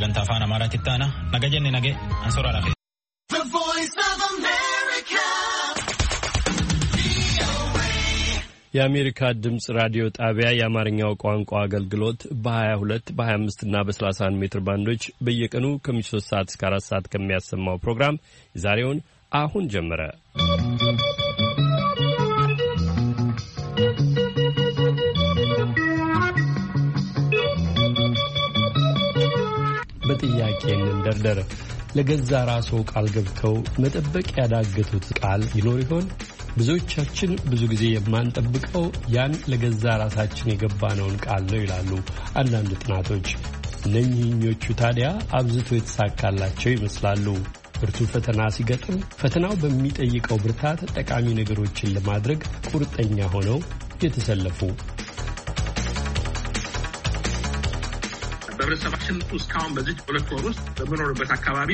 sagantaa afaan Amaaraatti taana naga jenne nage ansoora rafe. The Voice of America. የአሜሪካ ድምጽ ራዲዮ ጣቢያ የአማርኛው ቋንቋ አገልግሎት በ22 በ25 እና በ31 ሜትር ባንዶች በየቀኑ ከ3 ሰዓት እስከ 4 ሰዓት ከሚያሰማው ፕሮግራም ዛሬውን አሁን ጀመረ። በጥያቄ እንደርደር ለገዛ ራስዎ ቃል ገብተው መጠበቅ ያዳገቱት ቃል ይኖር ይሆን? ብዙዎቻችን ብዙ ጊዜ የማንጠብቀው ያን ለገዛ ራሳችን የገባነውን ቃል ነው ይላሉ አንዳንድ ጥናቶች። እነኚህኞቹ ታዲያ አብዝቶ የተሳካላቸው ይመስላሉ። ብርቱ ፈተና ሲገጥም ፈተናው በሚጠይቀው ብርታት ጠቃሚ ነገሮችን ለማድረግ ቁርጠኛ ሆነው የተሰለፉ። በህብረተሰባችን እስካሁን በዚህ 2 ወር ውስጥ በምኖርበት አካባቢ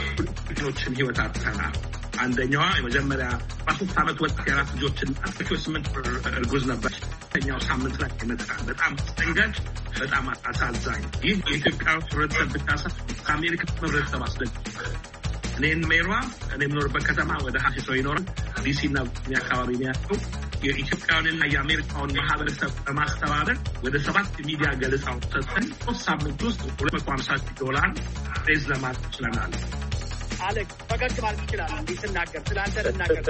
ልጆችን ህይወት አጥተናል። አንደኛዋ የመጀመሪያ 13 ዓመት ወጣት የአራት ልጆችን አጥቂው 8 እርጉዝ ነበረች። ኛው ሳምንት ላይ ይመጣል። በጣም አስደንጋጭ፣ በጣም አሳዛኝ። ይህ የኢትዮጵያ ህብረተሰብ ብቻ ሳይሆን ከአሜሪካ ህብረተሰብ አስደንጋጭ። እኔን ሜሯ እኔ የምኖርበት ከተማ ወደ 50 ሰው ይኖራል። ዲሲና አካባቢ ነው ያለው። የኢትዮጵያውያንና የአሜሪካውን ማህበረሰብ በማስተባበር ወደ 7 ሚዲያ ገለጻው ሰጥተን 3 ሳምንት ውስጥ $250 ሬዝ ለማድረግ ችለናል። አሌክስ ፈገግ ማለት ይችላል። እንዲህ ስናገር ስላንተ ልናገር።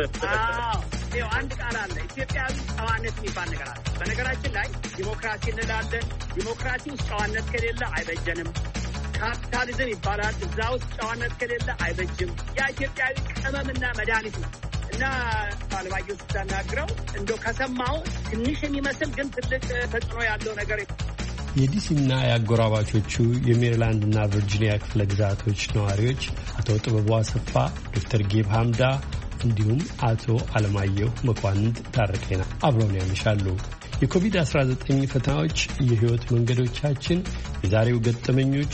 ይኸው አንድ ቃል አለ፣ ኢትዮጵያዊ ጨዋነት የሚባል ነገር አለ። በነገራችን ላይ ዲሞክራሲ እንላለን። ዲሞክራሲ ውስጥ ጨዋነት ከሌለ አይበጀንም። ካፒታሊዝም ይባላል። እዛ ውስጥ ጨዋነት ከሌለ አይበጅም። ያ ኢትዮጵያዊ ቅመምና መድኃኒት ነው እና ባለባየው ስታናግረው እንደው ከሰማው ትንሽ የሚመስል ግን ትልቅ ተጽዕኖ ያለው ነገር የዲሲና የአጎራባቾቹ የሜሪላንድና ቨርጂኒያ ክፍለ ግዛቶች ነዋሪዎች አቶ ጥበቡ አሰፋ፣ ዶክተር ጌብ ሐምዳ እንዲሁም አቶ አለማየሁ መኳንንት ታረቀና አብረውን ያመሻሉ። የኮቪድ-19 ፈተናዎች፣ የህይወት መንገዶቻችን፣ የዛሬው ገጠመኞች፣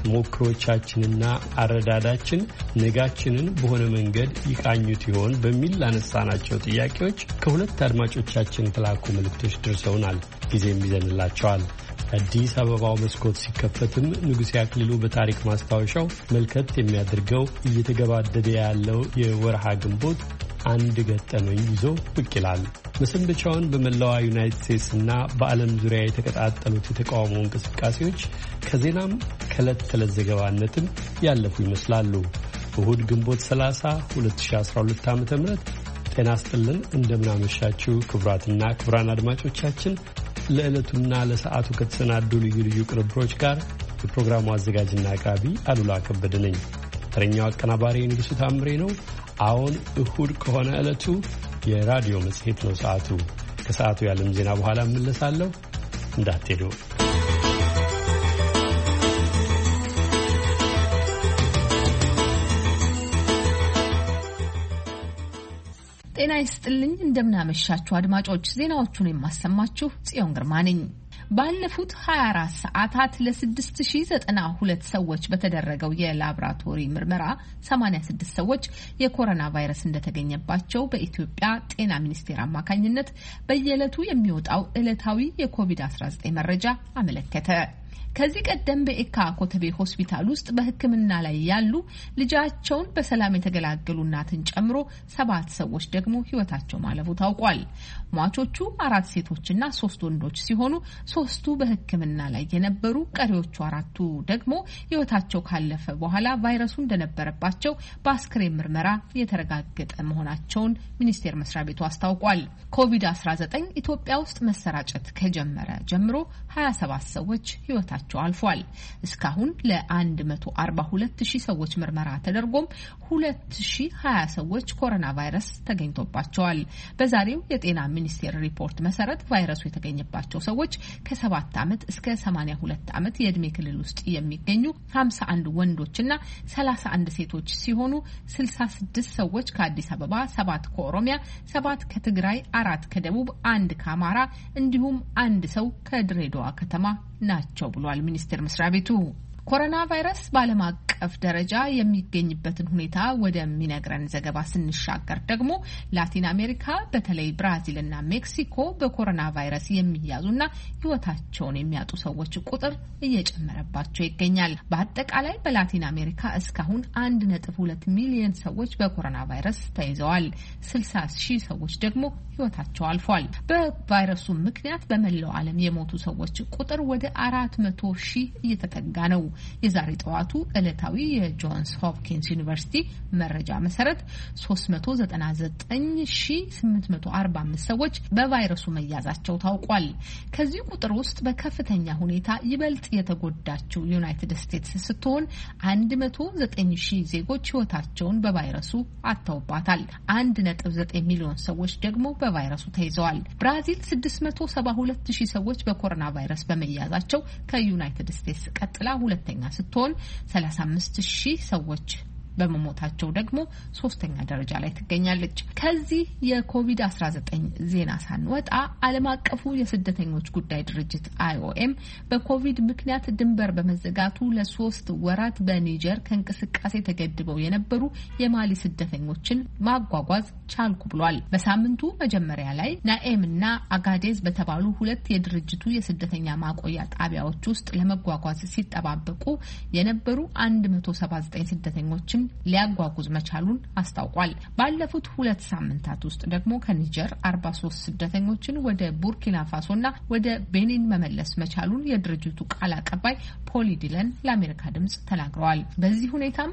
ተሞክሮቻችንና አረዳዳችን ነጋችንን በሆነ መንገድ ይቃኙት ይሆን በሚል ላነሳናቸው ጥያቄዎች ከሁለት አድማጮቻችን የተላኩ መልእክቶች ደርሰውናል። ጊዜም ይዘንላቸዋል። አዲስ አበባው መስኮት ሲከፈትም ንጉሴ አክሊሉ በታሪክ ማስታወሻው መልከት የሚያደርገው እየተገባደደ ያለው የወርሃ ግንቦት አንድ ገጠመኝ ይዞ ብቅ ይላል። መሰንበቻውን በመላዋ ዩናይትድ ስቴትስና በዓለም ዙሪያ የተቀጣጠሉት የተቃውሞ እንቅስቃሴዎች ከዜናም ከዕለት ተዕለት ዘገባነትም ያለፉ ይመስላሉ። እሁድ ግንቦት 30 2012 ዓ.ም ጤና ይስጥልን። እንደምናመሻችሁ ክቡራትና ክቡራን አድማጮቻችን ለዕለቱና ለሰዓቱ ከተሰናዱ ልዩ ልዩ ቅንብሮች ጋር የፕሮግራሙ አዘጋጅና አቅራቢ አሉላ ከበደ ነኝ። ተረኛው አቀናባሪ ንጉሱ ታምሬ ነው። አሁን እሁድ ከሆነ ዕለቱ የራዲዮ መጽሔት ነው። ሰዓቱ ከሰዓቱ የዓለም ዜና በኋላ እመለሳለሁ። እንዳትሄዱ። ጤና ይስጥልኝ። እንደምናመሻችሁ አድማጮች፣ ዜናዎቹን የማሰማችሁ ጽዮን ግርማ ነኝ። ባለፉት 24 ሰዓታት ለ6092 ሰዎች በተደረገው የላቦራቶሪ ምርመራ 86 ሰዎች የኮሮና ቫይረስ እንደተገኘባቸው በኢትዮጵያ ጤና ሚኒስቴር አማካኝነት በየዕለቱ የሚወጣው ዕለታዊ የኮቪድ-19 መረጃ አመለከተ። ከዚህ ቀደም በኤካ ኮተቤ ሆስፒታል ውስጥ በሕክምና ላይ ያሉ ልጃቸውን በሰላም የተገላገሉ እናትን ጨምሮ 7 ሰዎች ደግሞ ሕይወታቸው ማለፉ ታውቋል። ሟቾቹ 4 ሴቶችና 3 ወንዶች ሲሆኑ 3ቱ በሕክምና ላይ የነበሩ፣ ቀሪዎቹ 4ቱ ደግሞ ሕይወታቸው ካለፈ በኋላ ቫይረሱ እንደነበረባቸው በአስክሬን ምርመራ የተረጋገጠ መሆናቸውን ሚኒስቴር መስሪያ ቤቱ አስታውቋል። ኮቪድ-19 ኢትዮጵያ ውስጥ መሰራጨት ከጀመረ ጀምሮ 27 ሰዎች ሕይወታቸው አልፏል። እስካሁን ለ142,000 ሰዎች ምርመራ ተደርጎም 2,020 ሰዎች ኮሮና ቫይረስ ተገኝቶባቸዋል። በዛሬው የጤና ሚኒስቴር ሪፖርት መሰረት ቫይረሱ የተገኘባቸው ሰዎች ከ7 ዓመት እስከ 82 ዓመት የዕድሜ ክልል ውስጥ የሚገኙ 51 ወንዶችና 31 ሴቶች ሲሆኑ 66 ሰዎች ከአዲስ አበባ፣ 7 ከኦሮሚያ፣ 7 ከትግራይ፣ 4 ከደቡብ፣ 1 ከአማራ እንዲሁም 1 ሰው ከድሬዳዋ ከተማ ናቸው ብሏል ሚኒስቴር መስሪያ ቤቱ። ኮሮና ቫይረስ በዓለም አቀፍ ደረጃ የሚገኝበትን ሁኔታ ወደሚነግረን ዘገባ ስንሻገር ደግሞ ላቲን አሜሪካ በተለይ ብራዚልና ሜክሲኮ በኮሮና ቫይረስ የሚያዙና ሕይወታቸውን የሚያጡ ሰዎች ቁጥር እየጨመረባቸው ይገኛል። በአጠቃላይ በላቲን አሜሪካ እስካሁን 1.2 ሚሊዮን ሰዎች በኮሮና ቫይረስ ተይዘዋል። 60,000 ሰዎች ደግሞ ሕይወታቸው አልፏል። በቫይረሱ ምክንያት በመላው ዓለም የሞቱ ሰዎች ቁጥር ወደ 400,000 እየተጠጋ ነው። የዛሬ ጠዋቱ ዕለታዊ የጆንስ ሆፕኪንስ ዩኒቨርሲቲ መረጃ መሰረት 399,845 ሰዎች በቫይረሱ መያዛቸው ታውቋል። ከዚህ ቁጥር ውስጥ በከፍተኛ ሁኔታ ይበልጥ የተጎዳችው ዩናይትድ ስቴትስ ስትሆን 109,000 ዜጎች ሕይወታቸውን በቫይረሱ አጥተውባታል። 1.9 ሚሊዮን ሰዎች ደግሞ በቫይረሱ ተይዘዋል። ብራዚል 672,000 ሰዎች በኮሮና ቫይረስ በመያዛቸው ከዩናይትድ ስቴትስ ቀጥላ ሁለተኛ ስትሆን 35,000 ሰዎች በመሞታቸው ደግሞ ሶስተኛ ደረጃ ላይ ትገኛለች። ከዚህ የኮቪድ-19 ዜና ሳንወጣ ዓለም አቀፉ የስደተኞች ጉዳይ ድርጅት IOM በኮቪድ ምክንያት ድንበር በመዘጋቱ ለ3 ወራት በኒጀር ከእንቅስቃሴ ተገድበው የነበሩ የማሊ ስደተኞችን ማጓጓዝ ቻልኩ ብሏል። በሳምንቱ መጀመሪያ ላይ ናኤም እና አጋዴዝ በተባሉ 2 የድርጅቱ የስደተኛ ማቆያ ጣቢያዎች ውስጥ ለመጓጓዝ ሲጠባበቁ የነበሩ 179 ስደተኞችን ሊያጓጉዝ መቻሉን አስታውቋል። ባለፉት 2 ሳምንታት ውስጥ ደግሞ ከኒጀር 43 ስደተኞችን ወደ ቡርኪና ፋሶና ወደ ቤኒን መመለስ መቻሉን የድርጅቱ ቃል አቀባይ ፖሊ ዲለን ለአሜሪካ ድምጽ ተናግረዋል። በዚህ ሁኔታም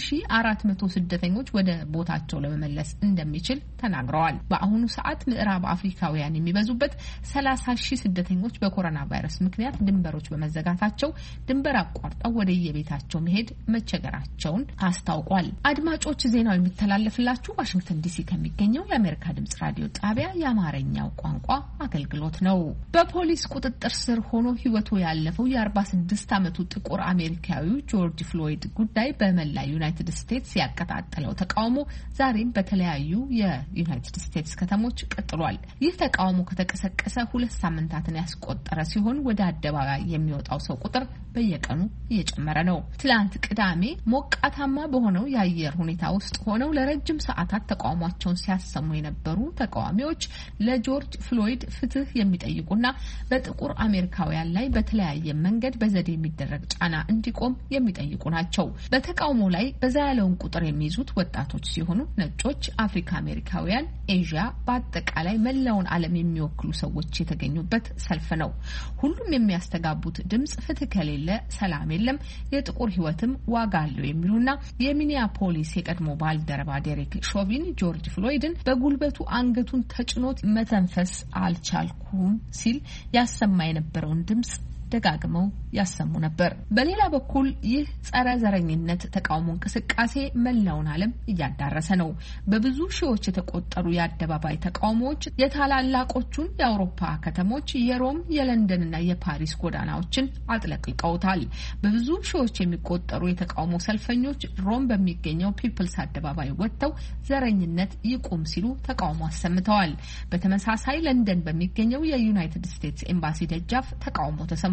1400 ስደተኞች ወደ ቦታቸው ለመመለስ እንደሚችል ተናግረዋል። በአሁኑ ሰዓት ምዕራብ አፍሪካውያን የሚበዙበት 30,000 ስደተኞች በኮሮና ቫይረስ ምክንያት ድንበሮች በመዘጋታቸው ድንበር አቋርጠው ወደ የቤታቸው መሄድ መቸገራቸውን አስታውቋል። አድማጮች ዜናው የሚተላለፍላችሁ ዋሽንግተን ዲሲ ከሚገኘው የአሜሪካ ድምጽ ራዲዮ ጣቢያ የአማርኛው ቋንቋ አገልግሎት ነው። በፖሊስ ቁጥጥር ስር ሆኖ ሕይወቱ ያለፈው የ46 ዓመቱ ጥቁር አሜሪካዊው ጆርጅ ፍሎይድ ጉዳይ በመላ ዩናይትድ ስቴትስ ያቀጣጠለው ተቃውሞ ዛሬም በተለያዩ የዩናይትድ ስቴትስ ከተሞች ቀጥሏል። ይህ ተቃውሞ ከተቀሰቀሰ 2 ሳምንታትን ያስቆጠረ ሲሆን ወደ አደባባይ የሚወጣው ሰው ቁጥር በየቀኑ እየጨመረ ነው። ትላንት ቅዳሜ ሞቃታማ በሆነው የአየር ሁኔታ ውስጥ ሆነው ለረጅም ሰዓታት ተቃውሟቸውን ሲያሰሙ የነበሩ ተቃዋሚዎች ለጆርጅ ፍሎይድ ፍትህ የሚጠይቁና በጥቁር አሜሪካውያን ላይ በተለያየ መንገድ በዘዴ የሚደረግ ጫና እንዲቆም የሚጠይቁ ናቸው። በተቃውሞ ላይ በዛ ያለውን ቁጥር የሚይዙት ወጣቶች ሲሆኑ ነጮች፣ አፍሪካ አሜሪካውያን፣ ኤዥያ፣ በአጠቃላይ መላውን ዓለም የሚወክሉ ሰዎች የተገኙበት ሰልፍ ነው። ሁሉም የሚያስተጋቡት ድምጽ ፍትህ ከሌለ ሰላም የለም፣ የጥቁር ሕይወትም ዋጋ አለው የሚሉና የሚኒያፖሊስ የቀድሞ ባልደረባ ዴሪክ ሾቪን ጆርጅ ፍሎይድን በጉልበቱ አንገቱን ተጭኖት መተንፈስ አልቻልኩም ሲል ያሰማ የነበረውን ድምጽ ደጋግመው ያሰሙ ነበር። በሌላ በኩል ይህ ጸረ ዘረኝነት ተቃውሞ እንቅስቃሴ መላውን ዓለም እያዳረሰ ነው። በብዙ ሺዎች የተቆጠሩ የአደባባይ ተቃውሞዎች የታላላቆቹን የአውሮፓ ከተሞች የሮም፣ የለንደንና የፓሪስ ጎዳናዎችን አጥለቅልቀውታል። በብዙ ሺዎች የሚቆጠሩ የተቃውሞ ሰልፈኞች ሮም በሚገኘው ፒፕልስ አደባባይ ወጥተው ዘረኝነት ይቁም ሲሉ ተቃውሞ አሰምተዋል። በተመሳሳይ ለንደን በሚገኘው የዩናይትድ ስቴትስ ኤምባሲ ደጃፍ ተቃውሞ ተሰምቷል።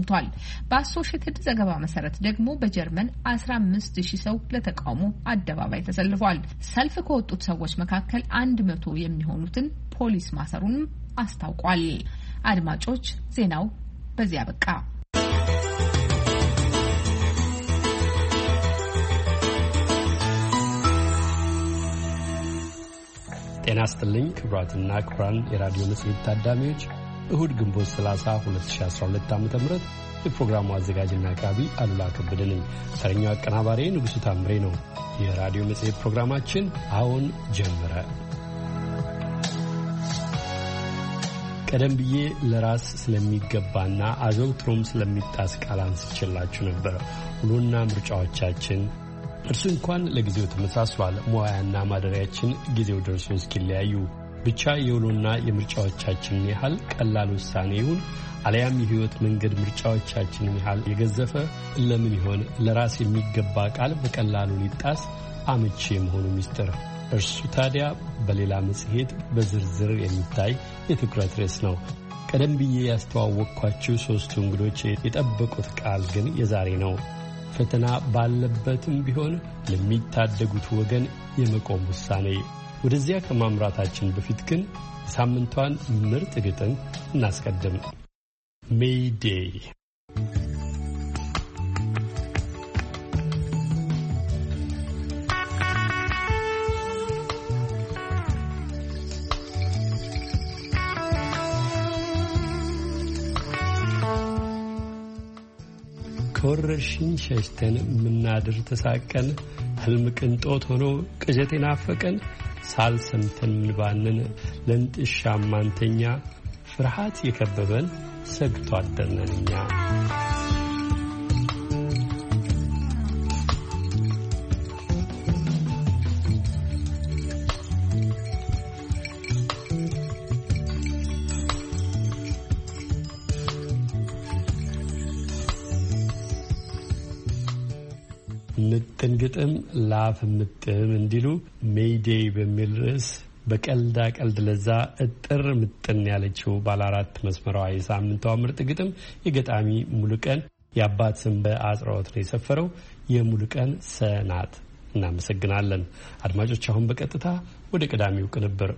በአሶሺየትድ ዘገባ መሰረት ደግሞ በጀርመን 15,000 ሰው ለተቃውሞ አደባባይ ተሰልፏል። ሰልፍ ከወጡት ሰዎች መካከል 100 የሚሆኑትን ፖሊስ ማሰሩንም አስታውቋል። አድማጮች ዜናው በዚያ በቃ። ጤና ይስጥልኝ ክቡራትና ክቡራን የራዲዮ መጽሔት ታዳሚዎች እሁድ ግንቦት 30 2012 ዓ.ም የፕሮግራሙ አዘጋጅና አቅራቢ አሉላ ከበደ ነኝ። ተረኛው አቀናባሪ ንጉሱ ታምሬ ነው። የራዲዮ መጽሔት ፕሮግራማችን አሁን ጀመረ። ቀደም ብዬ ለራስ ስለሚገባና አዘውትሮም ስለሚጣስ ቃል አንስቼላችሁ ነበር። ውሎና ምርጫዎቻችን እርሱ እንኳን ለጊዜው ተመሳስሏል። ሙያና ማደሪያችን ጊዜው ደርሶ እስኪለያዩ ብቻ የውሎና የምርጫዎቻችንን ያህል ቀላል ውሳኔ ይሁን አለያም የህይወት መንገድ ምርጫዎቻችንን ያህል የገዘፈ ለምን ይሆን ለራስ የሚገባ ቃል በቀላሉ ሊጣስ አመቺ የመሆኑ ሚስጥር? እርሱ ታዲያ በሌላ መጽሔት በዝርዝር የሚታይ የትኩረት ርዕስ ነው። ቀደም ብዬ ያስተዋወቅኳችሁ 3 እንግዶች የጠበቁት ቃል ግን የዛሬ ነው። ፈተና ባለበትም ቢሆን ለሚታደጉት ወገን የመቆም ውሳኔ። ወደዚያ ከማምራታችን በፊት ግን ሳምንቷን ምርጥ ግጥም እናስቀድም። ሜይ ዴይ ከወረርሽኝ ሸሽተን ምናድር ተሳቀን ህልም ቅንጦት ሆኖ ቅዠት ናፈቀን ሳልሰምተን ምንባንን ለንጥሻ ማንተኛ ፍርሃት የከበበን ሰግቶ አደርነንኛ ምጥን ግጥም ላፍ ምጥም እንዲሉ ሜይዴይ በሚል ርዕስ በቀልዳ ቀልድ ለዛ እጥር ምጥን ያለችው ባለ 4 መስመራዊ የሳምንቷ ምርጥ ግጥም የገጣሚ ሙሉቀን የአባት ስም በአጽሮት ነው የሰፈረው የሙሉቀን ሰናት። እናመሰግናለን አድማጮች። አሁን በቀጥታ ወደ ቀዳሚው ቅንብር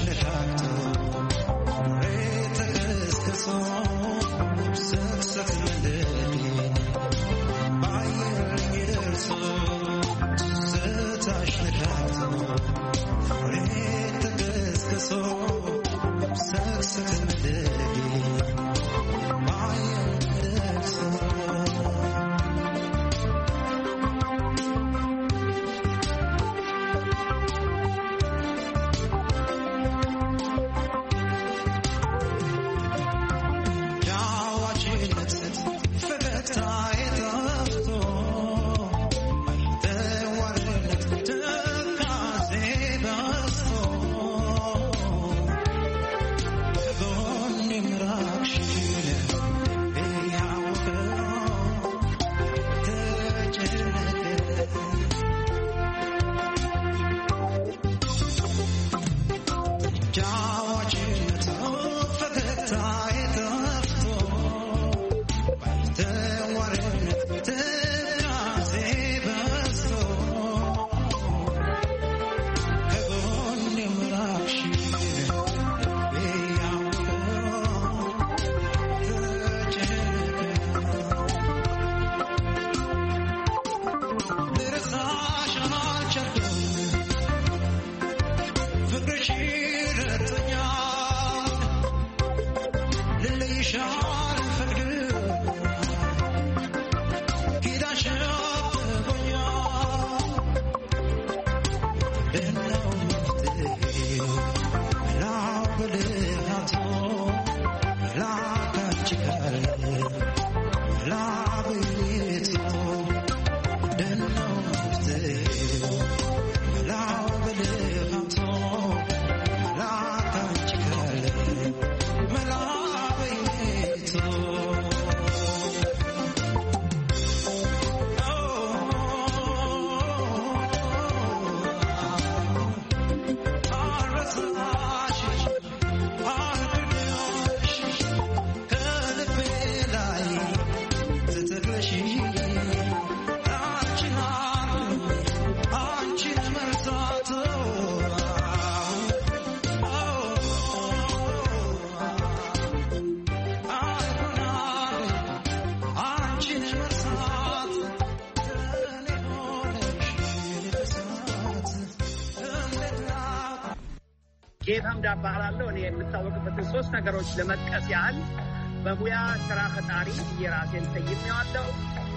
ጌታም ዳባላለሁ እኔ የምታወቅበት ሶስት ነገሮች ለመጥቀስ ያህል በሙያ ስራ ፈጣሪ የራሴን ተይሜዋለሁ።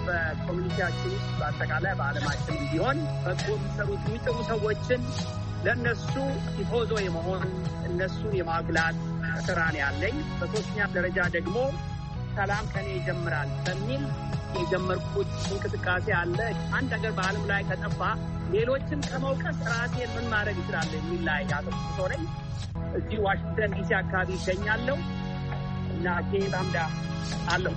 በኮሚኒቲያችን በአጠቃላይ በዓለማችን ቢሆን በጎ የሚሰሩት የሚጥሩ ሰዎችን ለእነሱ ቲፎዞ የመሆን እነሱን የማጉላት ስራ ነው ያለኝ። በሶስተኛ ደረጃ ደግሞ ሰላም ከኔ ይጀምራል በሚል የጀመርኩት እንቅስቃሴ አለ። አንድ ነገር በዓለም ላይ ከጠፋ ሌሎችን ከመውቀስ ራሴን ምን ማድረግ ይችላል የሚል ላይ ያተኩሮ ነኝ። እዚህ ዋሽንግተን ዲሲ አካባቢ ይገኛለሁ እና ጌታምዳ አለው።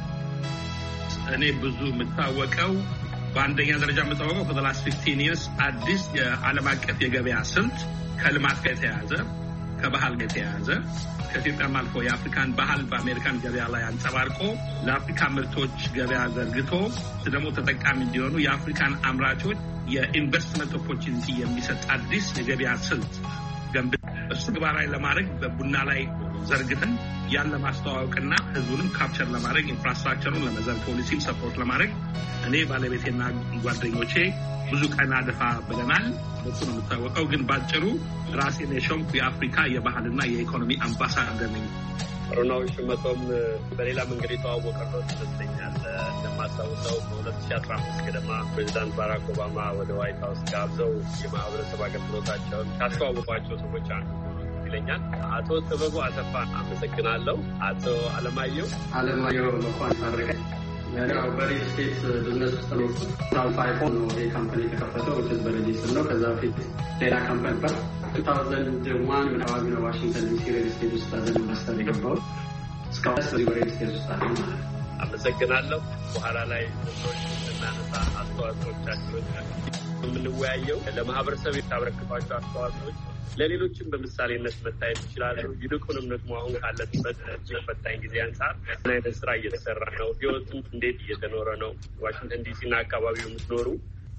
እኔ ብዙ የምታወቀው በአንደኛ ደረጃ የምታወቀው for the last 15 years አዲስ የዓለም አቀፍ የገበያ ስልት ከልማት ጋር የተያያዘ ከባህል ጋር የተያያዘ ከኢትዮጵያም አልፎ የአፍሪካን ባህል በአሜሪካን ገበያ ላይ አንጸባርቆ ለአፍሪካ ምርቶች ገበያ ዘርግቶ ደግሞ ተጠቃሚ እንዲሆኑ የአፍሪካን አምራቾች የኢንቨስትመንት ኦፖርቹኒቲ የሚሰጥ አዲስ የገበያ ስልት እሱ ተግባራዊ ለማድረግ በቡና ላይ ዘርግተን ያን ለማስተዋወቅና ህዝቡንም ካፕቸር ለማድረግ ኢንፍራስትራክቸሩን ለመዘርግ ፖሊሲም ሰፖርት ለማድረግ እኔ ባለቤቴና ጓደኞቼ ብዙ ቀና ደፋ ብለናል። እሱ ነው የምታወቀው። ግን ባጭሩ ራሴን የሾምኩ የአፍሪካ የባህልና የኢኮኖሚ አምባሳደር ነኝ። ሮናው ሽመቶም በሌላ መንገድ የተዋወቀው ይመስለኛል። እንደማስታውሰው በ2015 ገደማ ፕሬዚዳንት ባራክ ኦባማ ወደ ዋይት ሃውስ ጋብዘው የማህበረሰብ አገልግሎታቸውን ካስተዋወቋቸው ሰዎች አንዱ ይለኛል። አቶ ጥበቡ አሰፋ አመሰግናለሁ። አቶ አለማየሁ መኳን ታረቀ ያው በሪል ስቴት ቢዝነስ ውስጥ ነው። ሳልፋይፎን ነው ይሄ ካምፓኒ የተከፈተው ወይስ በሬጂስተር ነው? ከዛ በፊት ሌላ ካምፓኒ ነበር። 2001 ምናባቢ ነው ዋሽንግተን ዲሲ ሪል ስቴት ውስጥ ኢንቨስተር የገባው። እስካሁን በዚህ በሪል ስቴት ውስጥ አለ ማለት ነው። አመሰግናለሁ። በኋላ ላይ እናነሳ አስተዋጽኦቻችሁን የምንወያየው ለማህበረሰብ የታበረከቷቸው አስተዋጽኦች ለሌሎችም በምሳሌነት መታየት ይችላሉ። ይልቁንም ደግሞ አሁን ካለንበት እጅግ ፈታኝ ጊዜ አንጻር ምን አይነት ስራ እየተሰራ ነው? ህይወቱን እንዴት እየተኖረ ነው? ዋሽንግተን ዲሲና አካባቢው የምትኖሩ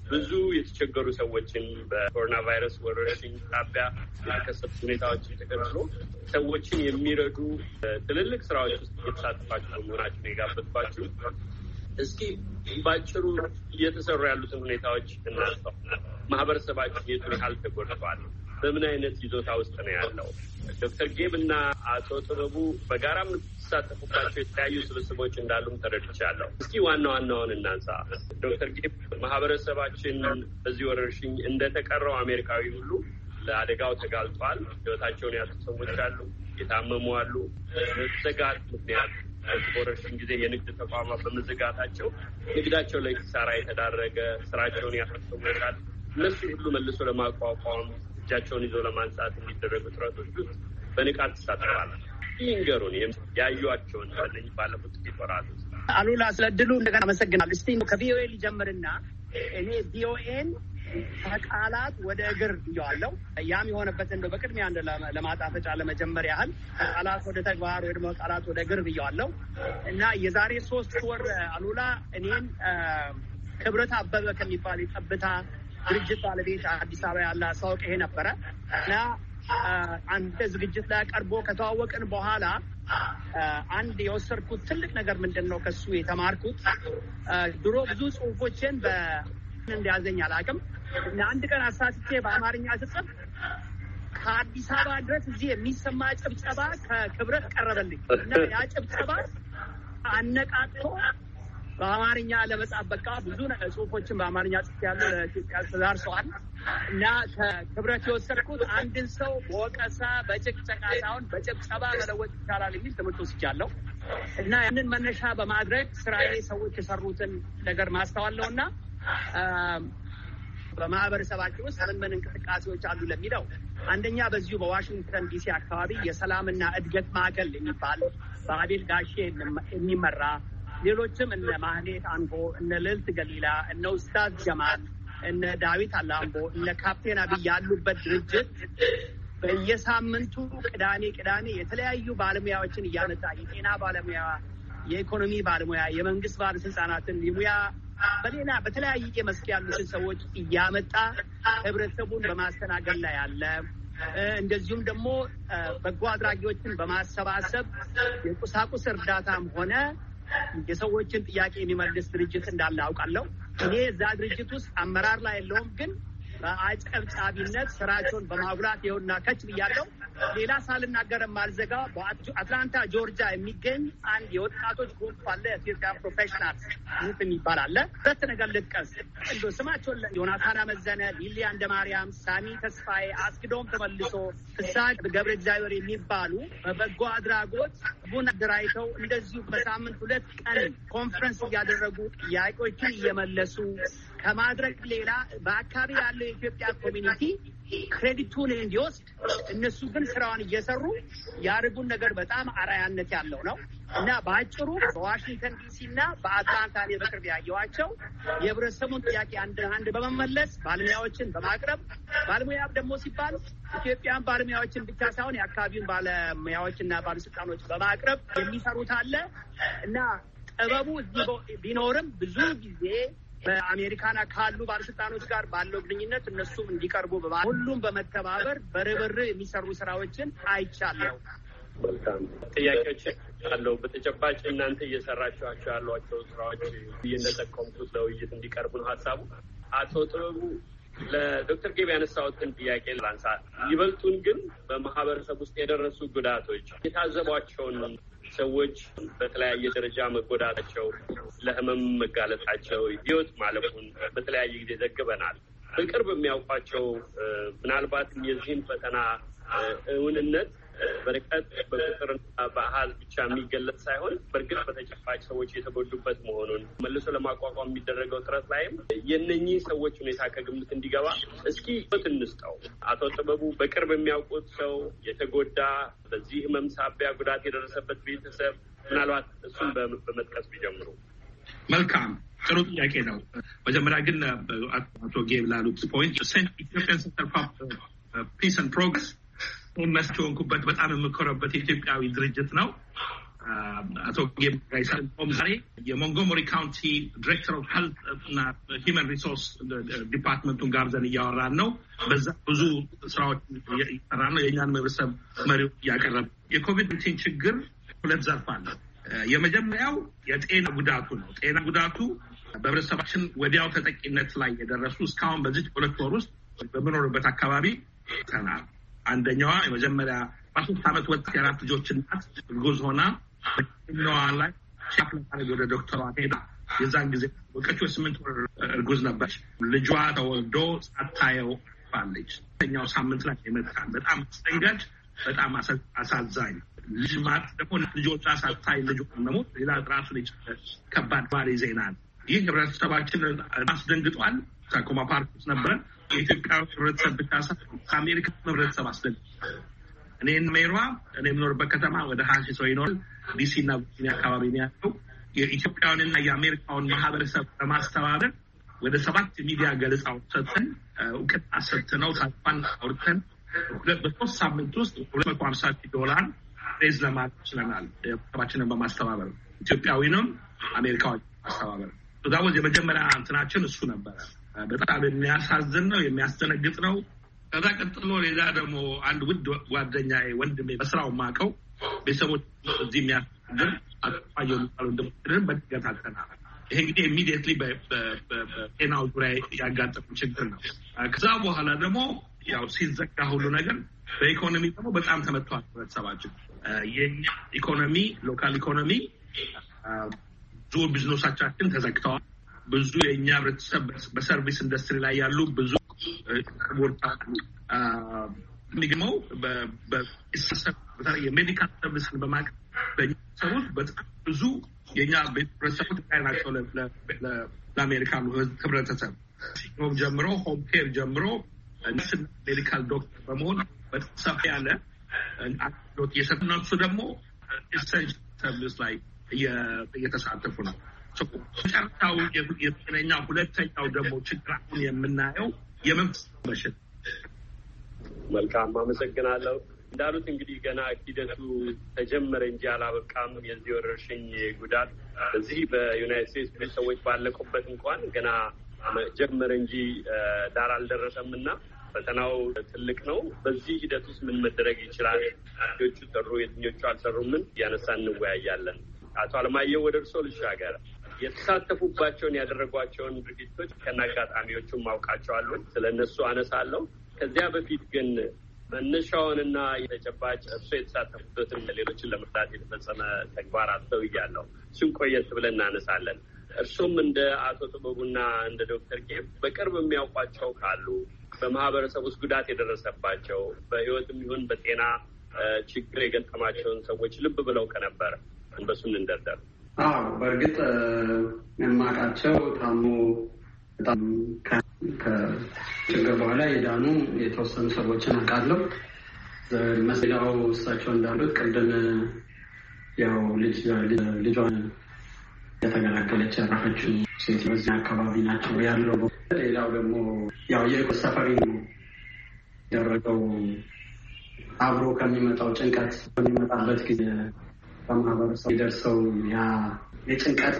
ብዙ የተቸገሩ ሰዎችን በኮሮና ቫይረስ ወረርሽኝ ሳቢያ የተከሰቱ ሁኔታዎችን ተከትሎ ሰዎችን የሚረዱ ትልልቅ ስራዎች ውስጥ እየተሳተፋችሁ መሆናችሁን የጋበዝኳችሁ። እስኪ ባጭሩ እየተሰሩ ያሉትን ሁኔታዎች እናንሳው። ማህበረሰባችን የቱን ያህል ተጎድቷል? በምን አይነት ይዞታ ውስጥ ነው ያለው? ዶክተር ጌብ እና አቶ ጥበቡ በጋራ የምትሳተፉባቸው የተለያዩ ስብስቦች እንዳሉም ተረድቻለሁ። እስኪ ዋና ዋናውን እናንሳ። ዶክተር ጌብ ማህበረሰባችን በዚህ ወረርሽኝ እንደተቀረው አሜሪካዊ ሁሉ ለአደጋው ተጋልጧል። ህይወታቸውን ያጡ ሰዎች አሉ፣ የታመሙ አሉ። መዘጋት ምክንያት በወረርሽኝ ጊዜ የንግድ ተቋማት በመዘጋታቸው ንግዳቸው ላይ ኪሳራ የተዳረገ ስራቸውን ያጡ ሰዎች አሉ። እነሱ ሁሉ መልሶ ለማቋቋም እጃቸውን ይዞ ለማንሳት የሚደረጉ ጥረቶች ውስጥ በንቃት ተሳትፈዋል። ይንገሩን ያዩዋቸውን በእነኝህ ባለፉት ጥቂት ወራት ውስጥ። አሉላ ስለ ዕድሉ እንደገና አመሰግናለሁ። እስቲ ከቪኦኤ ሊጀምርና እኔ ቪኦኤን ከቃላት ወደ እግር ብየዋለሁ። ያም የሆነበት እንደው በቅድሚያ ለማጣፈጫ ለመጀመር ያህል ከቃላት ወደ ተግባር ወይ ደግሞ ቃላት ወደ እግር ብየዋለሁ እና የዛሬ 3 ወር አሉላ እኔን ክብረት አበበ ከሚባል የጠብታ ድርጅት ባለቤት አዲስ አበባ ያለ አስተዋወቀ ነበረ እና አንተ ዝግጅት ላይ ቀርቦ ከተዋወቅን በኋላ አንድ የወሰድኩት ትልቅ ነገር ምንድን ነው ከሱ የተማርኩት ድሮ ብዙ ጽሁፎችን እንደያዘኝ አላውቅም እና አንድ ቀን አሳትቼ በአማርኛ ስጽፍ ከአዲስ አበባ ድረስ እዚህ የሚሰማ ጭብጨባ ከክብረት ቀረበልኝ እና ያ ጭብጨባ አነቃቅቶ በአማርኛ ለመጻፍ በቃ ብዙ ጽሁፎችን በአማርኛ ጽፍ ያለው ለኢትዮጵያ ተዳርሰዋል እና ከክብረት የወሰድኩት አንድን ሰው በወቀሳ በጭቅጨቃ ሳይሆን በጭብጨባ መለወጥ ይቻላል የሚል ትምህርት ወስጃለሁ እና ያንን መነሻ በማድረግ ስራዬ ሰዎች የሰሩትን ነገር ማስተዋል ነውና በማህበረሰባችን ውስጥ ምን እንቅስቃሴዎች አሉ ለሚለው አንደኛ በዚሁ በዋሽንግተን ዲሲ አካባቢ የሰላምና እድገት ማዕከል የሚባል በአቤል ጋሼ የሚመራ ሌሎችም እነ ማህሌት አንቦ፣ እነ ልዕልት ገሊላ፣ እነ ኡስታዝ ጀማል፣ እነ ዳዊት አላምቦ፣ እነ ካፕቴን አብይ ያሉበት ድርጅት በየሳምንቱ ቅዳሜ የተለያዩ ባለሙያዎችን እያመጣ የጤና ባለሙያ፣ የኢኮኖሚ ባለሙያ፣ የመንግስት ባለስልጣናትን የሙያ በሌላ በተለያየ መስክ ያሉትን ሰዎች እያመጣ ህብረተሰቡን በማስተናገድ ላይ ያለ እንደዚሁም ደግሞ በጎ አድራጊዎችን በማሰባሰብ የቁሳቁስ እርዳታም ሆነ የሰዎችን ጥያቄ የሚመልስ ድርጅት እንዳለ አውቃለሁ። እኔ እዛ ድርጅት ውስጥ አመራር ላይ የለውም፣ ግን በአጨብጫቢነት ስራቸውን በማጉላት ይኸውና ከች ብያለሁ። ሌላ ሳልናገር ማልዘጋ በአትላንታ ጆርጂያ የሚገኝ አንድ የወጣቶች ግሩፕ አለ። ኢትዮጵያ ፕሮፌሽናል ግሩፕ የሚባል አለ። ሁለት ነገር ልጥቀስ እንደው ስማቸውን ዮናታን አመዘነ፣ ሊሊያ እንደማርያም፣ ሳሚ ተስፋዬ፣ አስግዶም ተመልሶ፣ ፍስሐ ገብረ እግዚአብሔር የሚባሉ በበጎ አድራጎት ቡን አደራጅተው እንደዚሁ በሳምንት 2 ቀን ኮንፈረንስ እያደረጉ ጥያቄዎችን እየመለሱ ከማድረግ ሌላ በአካባቢ ያለው የኢትዮጵያ ኮሚኒቲ ክሬዲቱን እንዲወስድ እነሱ ግን ስራውን እየሰሩ ያደርጉን ነገር በጣም አራያነት ያለው ነው እና በአጭሩ በዋሽንግተን ዲሲ እና በአትላንታ እኔ በቅርብ ያየኋቸው የህብረተሰቡን ጥያቄ አንድ በመመለስ ባለሙያዎችን በማቅረብ ባለሙያ ደግሞ ሲባል ኢትዮጵያን ባለሙያዎችን ብቻ ሳይሆን የአካባቢውን ባለሙያዎችና ባለስልጣኖች በማቅረብ የሚሰሩት አለ እና ጥበቡ ቢኖርም ብዙ ጊዜ በአሜሪካና ካሉ ባለስልጣኖች ጋር ባለው ግንኙነት እነሱም እንዲቀርቡ ሁሉም በመተባበር በርብርብ የሚሰሩ ስራዎችን አይቻለሁ። መልካም ጥያቄዎች አለው። በተጨባጭ እናንተ እየሰራችኋቸው ያሏቸው ስራዎች እንደጠቆምኩት ለውይይት እንዲቀርቡ ነው ሀሳቡ። አቶ ጥበቡ ለዶክተር ጌብ ያነሳሁትን ጥያቄ ላንሳ። ይበልጡን ግን በማህበረሰብ ውስጥ የደረሱ ጉዳቶች የታዘቧቸውን ሰዎች በተለያየ ደረጃ መጎዳታቸው፣ ለህመም መጋለጣቸው፣ ህይወት ማለፉን በተለያየ ጊዜ ዘግበናል። በቅርብ የሚያውቋቸው ምናልባትም የዚህን ፈተና እውንነት በርቀት በቁጥርና በአሃዝ ብቻ የሚገለጽ ሳይሆን በእርግጥ በተጨባጭ ሰዎች የተጎዱበት መሆኑን መልሶ ለማቋቋም የሚደረገው ጥረት ላይም የእነኚህ ሰዎች ሁኔታ ከግምት እንዲገባ እስኪ እንስጠው። አቶ ጥበቡ በቅርብ የሚያውቁት ሰው የተጎዳ በዚህ ህመም ሳቢያ ጉዳት የደረሰበት ቤተሰብ ምናልባት እሱን በመጥቀስ ቢጀምሩ። መልካም፣ ጥሩ ጥያቄ ነው። መጀመሪያ ግን አቶ ጌብ ላሉት ፖይንት ኢትዮጵያን ሴንተር ፎር ፒስ ኤንድ ፕሮግረስ መስቸውንኩበት በጣም የምኮረበት የኢትዮጵያዊ ድርጅት ነው። አቶ ጌም ዛሬ የሞንጎመሪ ካውንቲ ዲሬክተር ኦፍ ሄልት እና ሂውማን ሪሶርስ ዲፓርትመንቱን ጋብዘን እያወራን ነው። በዛ ብዙ ስራዎች እየሰራ ነው። የእኛን ማህበረሰብ መሪዎች እያቀረበ የኮቪድ-19 ችግር ሁለት ዘርፍ አለ። የመጀመሪያው የጤና ጉዳቱ ነው። ጤና ጉዳቱ በህብረተሰባችን ወዲያው ተጠቂነት ላይ የደረሱ እስካሁን በዚህ 2 ወር ውስጥ በምኖርበት አካባቢ ተናል። አንደኛዋ የመጀመሪያ 13 ዓመት ወጣት የ4 ልጆች እናት እርጉዝ ሆና በኛዋ ላይ ሻፕላን ወደ ዶክተሯ ሄዳ የዛን ጊዜ ወቀችው 8 ወር እርጉዝ ነበረች። ልጇ ተወልዶ ሳታየው ባለች ተኛው ሳምንት ላይ የመጣን በጣም አስደንጋጭ፣ በጣም አሳዛኝ ልጅ ማለት ደግሞ ልጆቿ ሳታይ ልጅ ነው ሌላ ራሱ ልጅ ከባድ ባሪ ዜና ነው። ይህ ህብረተሰባችን አስደንግጧል። ታኮማ ፓርክ ውስጥ ነበር። የኢትዮጵያ ህብረተሰብ ብቻ ሳይሆን ከአሜሪካ ህብረተሰብ አስደንግጧል። እኔን ሜሯ እኔ የምኖርበት ከተማ ወደ 20 ሰው ይኖራል። ዲሲ እና ቨርጂኒያ አካባቢ ነው ያለው። የኢትዮጵያውያንና የአሜሪካውን ማህበረሰብ በማስተባበር ወደ 7 ሚዲያ ገለጻዎች ሰጥተን እውቅና ሰጥተነው ታፋን አውርተን በ3 ሳምንት ውስጥ $250,000 ሬዝ ለማድረግ ችለናል። ህብረተሰባችንን በማስተባበር ኢትዮጵያዊንም አሜሪካዊ ማስተባበር ዛው የመጀመሪያ እንትናችን እሱ ነበር። በጣም የሚያሳዝን ነው፣ የሚያስደነግጥ ነው። ከዛ ቀጥሎ ሌላ ደግሞ አንድ ውድ ጓደኛዬ ወንድሜ በስራው ማቀው ቤተሰቦች እዚህ የሚያስተዳድር አጥፋየው የሚባለው እንደምትደር በድንገት አጥተናል። ይሄ እንግዲህ ኢሚዲየትሊ በጤናው ዙሪያ ያጋጠሙ ችግር ነው። ከዛ በኋላ ደግሞ ያው ሲዘጋ ሁሉ ነገር በኢኮኖሚ ደግሞ በጣም ተመቷል። ህብረተሰባችን የኛ ኢኮኖሚ ሎካል ኢኮኖሚ ብዙ ቢዝነሶቻችን ተዘግተዋል። ብዙ የኛ ህብረተሰብ በሰርቪስ ኢንዱስትሪ ላይ ያሉ ብዙ ቦርታ የሚገመው የሜዲካል ሰርቪስን በማቅረብ በሰዎች በጣም ብዙ የኛ ህብረተሰቦች ላይ ናቸው። ለአሜሪካኑ ህብረተሰብ ሲኖም ጀምሮ ሆም ኬር ጀምሮ ሜዲካል ዶክተር በመሆን በጣም ሰፋ ያለ አገልግሎት እየሰጡ ነው። እሱ ደግሞ ኤሰንሻል ሰርቪስ ላይ እየተሳተፉ ነው። መጨረሻው የጤነኛ ሁለተኛው ደግሞ ችግር አሁን የምናየው የመንፈስ በሽታ። መልካም አመሰግናለሁ። እንዳሉት እንግዲህ ገና ሂደቱ ተጀመረ እንጂ አላበቃም። የዚህ ወረርሽኝ ጉዳት በዚህ በዩናይትድ ስቴትስ ብዙ ሰዎች ባለቁበት እንኳን ገና ጀመረ እንጂ ዳር አልደረሰም እና ፈተናው ትልቅ ነው። በዚህ ሂደት ውስጥ ምን መደረግ ይችላል? የትኞቹ ሰሩ፣ የትኞቹ አልሰሩም? ምን እያነሳን እንወያያለን። አቶ አለማየሁ ወደ እርስዎ ልሻገር። የተሳተፉባቸውን ያደረጓቸውን ድርጊቶች ከናጋጣሚዎቹም ማውቃቸዋለሁ፣ ስለ እነሱ አነሳለሁ። ከዚያ በፊት ግን መነሻውንና የተጨባጭ እርሶ የተሳተፉበትን ሌሎችን ለመርዳት የተፈጸመ ተግባር አስተውያለሁ። እሱን ቆየት ብለን እናነሳለን። እርሱም እንደ አቶ ጥበቡና እንደ ዶክተር ጌብ በቅርብ የሚያውቋቸው ካሉ በማህበረሰብ ውስጥ ጉዳት የደረሰባቸው በህይወትም ይሁን በጤና ችግር የገጠማቸውን ሰዎች ልብ ብለው ከነበረ በሱን እንደርደር። በእርግጥ የማውቃቸው ታሞ በጣም ከችግር በኋላ የዳኑ የተወሰኑ ሰዎችን አውቃለሁ። መስላው እሳቸው እንዳሉት ቅድም ያው ልጇን የተገላገለች ያረፈችው ሴት በዚህ አካባቢ ናቸው ያለው። ሌላው ደግሞ ያው የሰፈሪ ያደረገው አብሮ ከሚመጣው ጭንቀት በሚመጣበት ጊዜ በማህበረሰቡ የደርሰው ያ የጭንቀት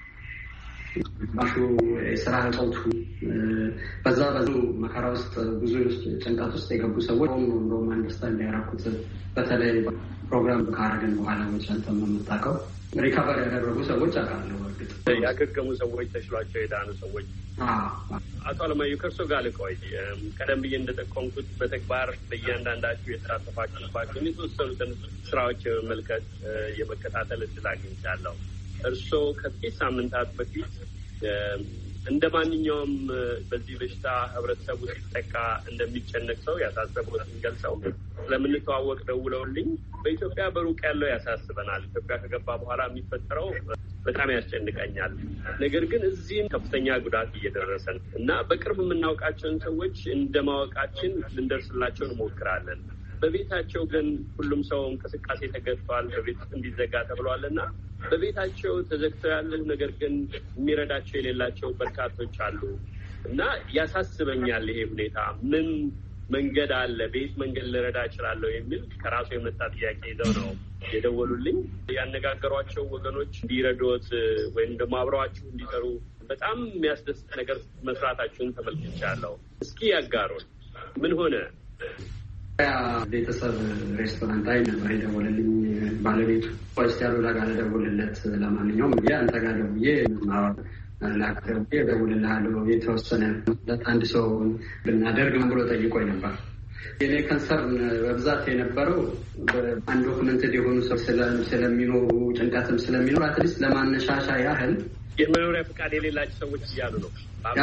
ባሹ የስራ እጦቱ በዛ ብዙ መከራ ውስጥ ብዙ ጭንቀት ውስጥ የገቡ ሰዎች እንደውም አንደርስታንድ ያደረኩት በተለይ ፕሮግራም ካረግን በኋላ ወጭንተን የምታውቀው ሪካቨር ያደረጉ ሰዎች አውቃለሁ። እርግጥ ያገገሙ ሰዎች፣ ተሽሏቸው የዳኑ ሰዎች። አቶ አለማየሁ ከእርሶ ጋር ልቆይ። ቀደም ብዬ እንደጠቆምኩት በተግባር በእያንዳንዳችሁ የተሳተፋችሁባቸውን የተወሰኑትን ስራዎች የመመልከት የመከታተል እድል አግኝቻለሁ። እርሶ ከጥቂት ሳምንታት በፊት እንደ ማንኛውም በዚህ በሽታ ህብረተሰቡ ሲጠቃ እንደሚጨነቅ ሰው ያሳሰቡትን ገልጸው ስለምንተዋወቅ ደውለውልኝ በኢትዮጵያ በሩቅ ያለው ያሳስበናል፣ ኢትዮጵያ ከገባ በኋላ የሚፈጠረው በጣም ያስጨንቀኛል፣ ነገር ግን እዚህም ከፍተኛ ጉዳት እየደረሰ ነው እና በቅርብ የምናውቃቸውን ሰዎች እንደማወቃችን ልንደርስላቸው እንሞክራለን። በቤታቸው ግን ሁሉም ሰው እንቅስቃሴ ተገድቷል፣ በቤት ውስጥ እንዲዘጋ ተብሏል እና በቤታቸው ተዘግተው ያሉ ነገር ግን የሚረዳቸው የሌላቸው በርካቶች አሉ እና ያሳስበኛል። ይሄ ሁኔታ ምን መንገድ አለ፣ በየት መንገድ ልረዳ እችላለሁ የሚል ከራሱ የመጣ ጥያቄ ይዘው ነው የደወሉልኝ። ያነጋገሯቸው ወገኖች እንዲረዱት ወይም ደግሞ አብረዋችሁ እንዲሰሩ በጣም የሚያስደስት ነገር መስራታችሁን ተመልክቻለሁ። እስኪ ያጋሩን። ምን ሆነ? ቤተሰብ ሬስቶራንት ላይ ነበር የደወለልኝ ባለቤቱ። ፖሊስ ያሉላ ጋር ደውልለት፣ ለማንኛውም አንተ ጋር ደውዬ ላክተርቤ ደውልልሃለሁ የተወሰነ ለአንድ ሰው ብናደርግ ብሎ ጠይቆኝ ነበር። የኔ ከንሰርን በብዛት የነበረው አንድ ዶክመንትድ የሆኑ ሰው ስለሚኖሩ ጭንቀትም ስለሚኖር አትሊስት ለማነሻሻ ያህል የመኖሪያ ፈቃድ የሌላቸው ሰዎች እያሉ ነው።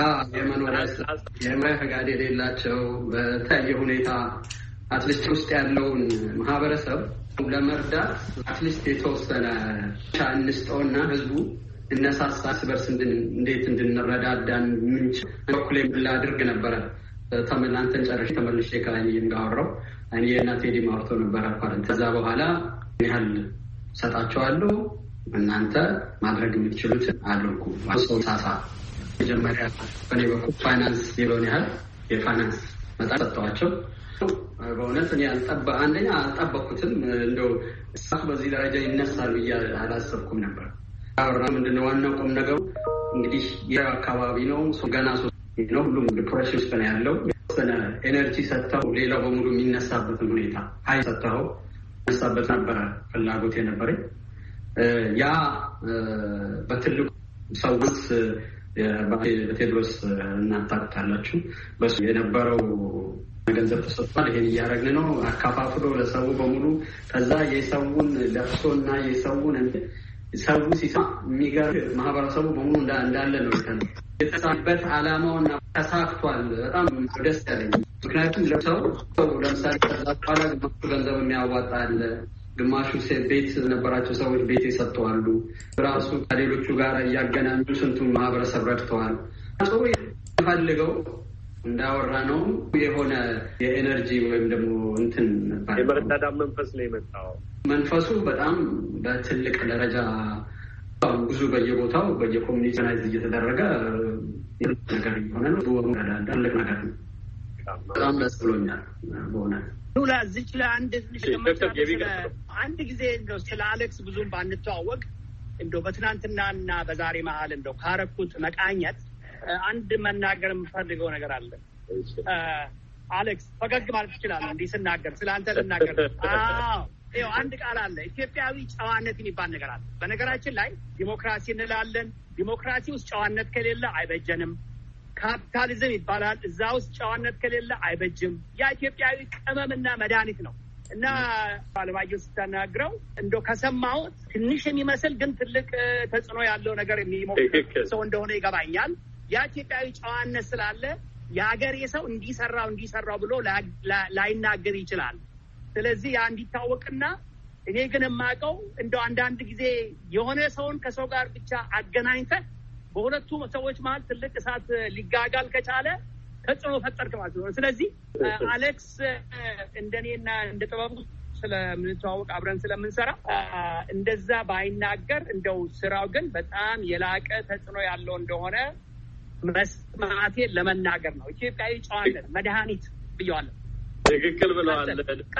የመኖሪያ ፈቃድ የሌላቸው በተለያየ ሁኔታ አትሊስት ውስጥ ያለውን ማህበረሰብ ለመርዳት አትሊስት የተወሰነ እንስጠውና ህዝቡ እነሳሳ ስበርስ እንዴት እንድንረዳዳን ምንጭ በኩል የምላድርግ ነበረ። ተመላንተን ጨርሼ ተመልሼ ከአይኔም ጋር አወራሁ። አይኔና ቴዲ ማውርቶ ነበረ። ከዛ በኋላ ያህል ሰጣቸዋለሁ፣ እናንተ ማድረግ የምትችሉት አድርጉ። ሰው ሳሳ መጀመሪያ በእኔ በኩል ፋይናንስ የለውን ያህል የፋይናንስ መጠን ሰጠዋቸው። በእውነት እኔ አንደኛ አልጠበኩትም። እንደው በዚህ ደረጃ ይነሳል ብዬ አላሰብኩም ነበር። አወራ ምንድነው ዋናው ቁም ነገሩ እንግዲህ የአካባቢ ነው። ገና ነው ሁሉም ፕሮሰስ ውስጥ ነው ያለው። ኤነርጂ ሰጥተው ሌላው በሙሉ የሚነሳበትን ሁኔታ ሀይ ሰጥተው የሚነሳበት ነበረ ፍላጎት የነበረኝ። ያ በትልቁ ሰውስ በቴድሮስ እናታውቃላችሁ በሱ የነበረው ገንዘብ ተሰጥቷል። ይሄን እያደረግን ነው አካፋፍሎ ለሰው በሙሉ። ከዛ የሰውን ለፍሶና የሰውን ሰው ሲሳ የሚገርም ማህበረሰቡ በሙሉ እንዳለ ነው የተሳበት ዓላማውና ተሳክቷል። በጣም ደስ ያለኝ ምክንያቱም ለሰው ለምሳሌ ከዛ በኋላ ግማሹ ገንዘብ የሚያዋጣ አለ፣ ግማሹ ቤት ነበራቸው ሰዎች ቤት ይሰጠዋሉ። ራሱ ከሌሎቹ ጋር እያገናኙ ስንቱን ማህበረሰብ ረድተዋል። ጥሩ የፈልገው እንዳወራ ነው የሆነ የኤነርጂ ወይም ደግሞ እንትን ነበር የመረዳዳት መንፈስ ነው የመጣው። መንፈሱ በጣም በትልቅ ደረጃ ብዙ በየቦታው በየኮሚኒቲ ናይዝ እየተደረገ ነገር የሆነ ነው። ትልቅ ነገር ነው። በጣም ደስ ብሎኛል በእውነት። ሉላ እዚች ለአንድ አንድ ጊዜ እንደው ስለ አሌክስ ብዙም ባንተዋወቅ እንደው በትናንትናና በዛሬ መሀል እንደው ካረኩት መቃኘት አንድ መናገር የምፈልገው ነገር አለ። አሌክስ ፈገግ ማለት ትችላለህ። እንዲህ ስናገር ስለ አንተ ልናገር። ይኸው አንድ ቃል አለ፣ ኢትዮጵያዊ ጨዋነት የሚባል ነገር አለ። በነገራችን ላይ ዲሞክራሲ እንላለን። ዲሞክራሲ ውስጥ ጨዋነት ከሌለ አይበጀንም። ካፒታሊዝም ይባላል። እዛ ውስጥ ጨዋነት ከሌለ አይበጅም። ያ ኢትዮጵያዊ ቅመምና መድኃኒት ነው። እና አለማየሁ ስታናግረው እንደው ከሰማሁት ትንሽ የሚመስል ግን ትልቅ ተጽዕኖ ያለው ነገር የሚሞክር ሰው እንደሆነ ይገባኛል። ያ ኢትዮጵያዊ ጨዋነት ስላለ የሀገሬ ሰው እንዲሰራው ብሎ ላይናገር ይችላል። ስለዚህ ያ እንዲታወቅና እኔ ግን የማውቀው እንደው አንዳንድ ጊዜ የሆነ ሰውን ከሰው ጋር ብቻ አገናኝተህ በሁለቱ ሰዎች መሀል ትልቅ እሳት ሊጋጋል ከቻለ ተጽዕኖ ፈጠርክ ማለት ነው። ስለዚህ አሌክስ እንደኔና እንደ ጥበቡ ስለምንተዋወቅ አብረን ስለምንሰራ እንደዛ ባይናገር እንደው ስራው ግን በጣም የላቀ ተጽዕኖ ያለው እንደሆነ መስማቴን ለመናገር ነው። ኢትዮጵያዊ ጨዋነት መድኃኒት ብየዋለሁ። ትክክል ብለዋል።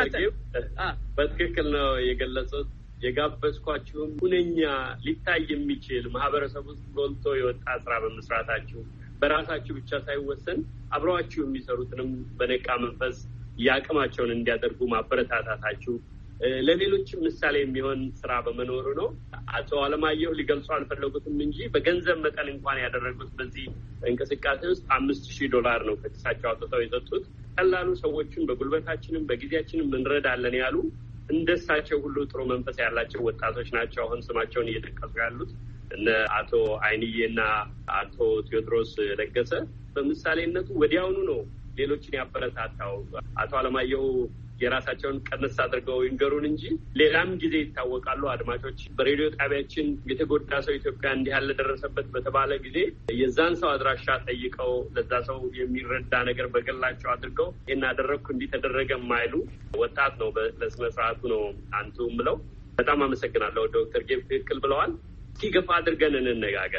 በትክክል ነው የገለጹት። የጋበዝኳችሁም ሁነኛ ሊታይ የሚችል ማህበረሰብ ውስጥ ጎልቶ የወጣ ስራ በመስራታችሁ በራሳችሁ ብቻ ሳይወሰን አብረዋችሁ የሚሰሩትንም በነቃ መንፈስ የአቅማቸውን እንዲያደርጉ ማበረታታታችሁ ለሌሎችም ምሳሌ የሚሆን ስራ በመኖሩ ነው። አቶ አለማየሁ ሊገልጹ አልፈለጉትም እንጂ በገንዘብ መጠን እንኳን ያደረጉት በዚህ እንቅስቃሴ ውስጥ $5,000 ነው ከኪሳቸው አውጥተው የሰጡት። ቀላሉ ሰዎችን በጉልበታችንም በጊዜያችንም እንረዳለን ያሉ እንደሳቸው ሁሉ ጥሩ መንፈስ ያላቸው ወጣቶች ናቸው። አሁን ስማቸውን እየጠቀሱ ያሉት እነ አቶ አይንዬና አቶ ቴዎድሮስ ለገሰ በምሳሌነቱ ወዲያውኑ ነው ሌሎችን ያበረታታው። አቶ አለማየሁ የራሳቸውን ቀነስ አድርገው ይንገሩን እንጂ ሌላም ጊዜ ይታወቃሉ። አድማጮች በሬዲዮ ጣቢያችን የተጎዳ ሰው ኢትዮጵያ እንዲህ ያለ ደረሰበት በተባለ ጊዜ የዛን ሰው አድራሻ ጠይቀው ለዛ ሰው የሚረዳ ነገር በገላቸው አድርገው እናደረግኩ እንዲህ ተደረገ የማይሉ ወጣት ነው። ለስነ ስርዓቱ ነው አንቱ ምለው። በጣም አመሰግናለሁ ዶክተር ጌብ ትክክል ብለዋል። እስኪ ገፋ አድርገን እንነጋገር።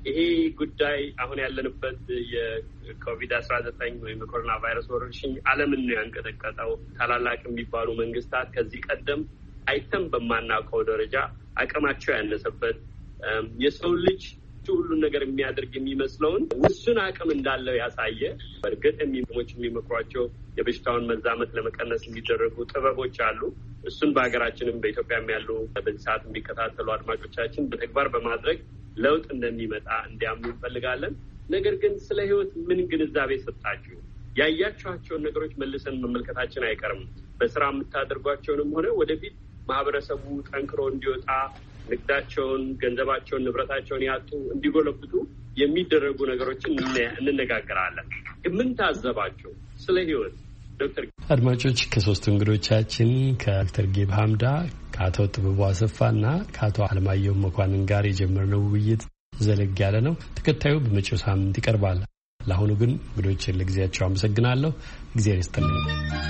ይሄ ጉዳይ አሁን ያለንበት የኮቪድ-19 ወይም የኮሮና ቫይረስ ወረርሽኝ ዓለምን ነው ያንቀጠቀጠው። ታላላቅ የሚባሉ መንግስታት ከዚህ ቀደም አይተም በማናውቀው ደረጃ አቅማቸው ያነሰበት የሰው ልጅ ሁሉን ነገር የሚያደርግ የሚመስለውን ውሱን አቅም እንዳለው ያሳየ። በእርግጥ የሚሞች የሚመክሯቸው የበሽታውን መዛመት ለመቀነስ የሚደረጉ ጥበቦች አሉ። እሱን በሀገራችንም በኢትዮጵያም ያሉ በዚህ ሰዓት የሚከታተሉ አድማጮቻችን በተግባር በማድረግ ለውጥ እንደሚመጣ እንዲያምኑ እንፈልጋለን። ነገር ግን ስለ ህይወት ምን ግንዛቤ ሰጣችሁ? ያያችኋቸውን ነገሮች መልሰን መመልከታችን አይቀርም። በስራ የምታደርጓቸውንም ሆነ ወደፊት ማህበረሰቡ ጠንክሮ እንዲወጣ ንግዳቸውን፣ ገንዘባቸውን፣ ንብረታቸውን ያጡ እንዲጎለብቱ የሚደረጉ ነገሮችን እንነጋገራለን። ምን ታዘባችሁ ስለ ህይወት? ዶክተር አድማጮች ከሶስቱ እንግዶቻችን ከዶክተር ጌብ ሀምዳ፣ ከአቶ ጥበቡ አሰፋ እና ከአቶ አለማየሁ መኳንን ጋር የጀመርነው ውይይት ዘለግ ያለ ነው። ተከታዩ በመጪው ሳምንት ይቀርባል። ለአሁኑ ግን እንግዶችን ለጊዜያቸው አመሰግናለሁ። እግዚአብሔር ይስጥልኝ።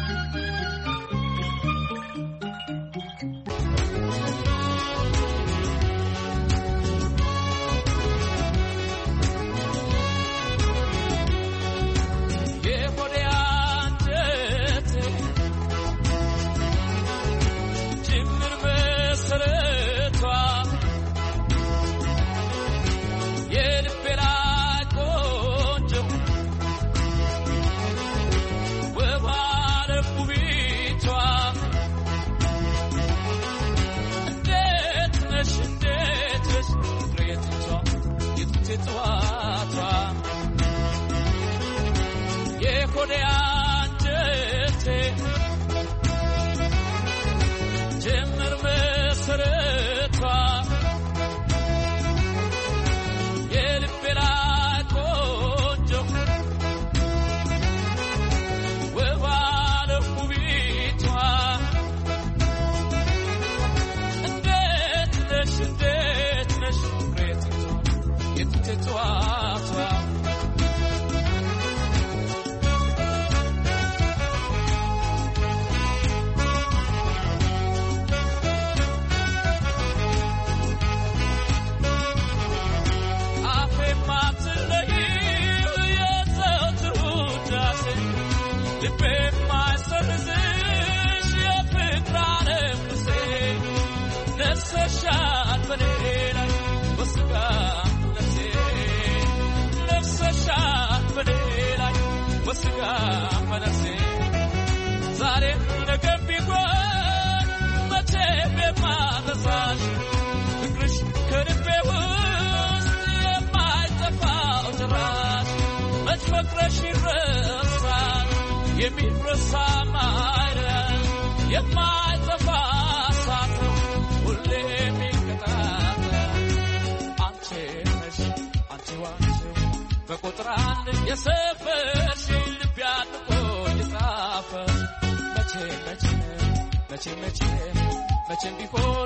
መቼም ቢሆን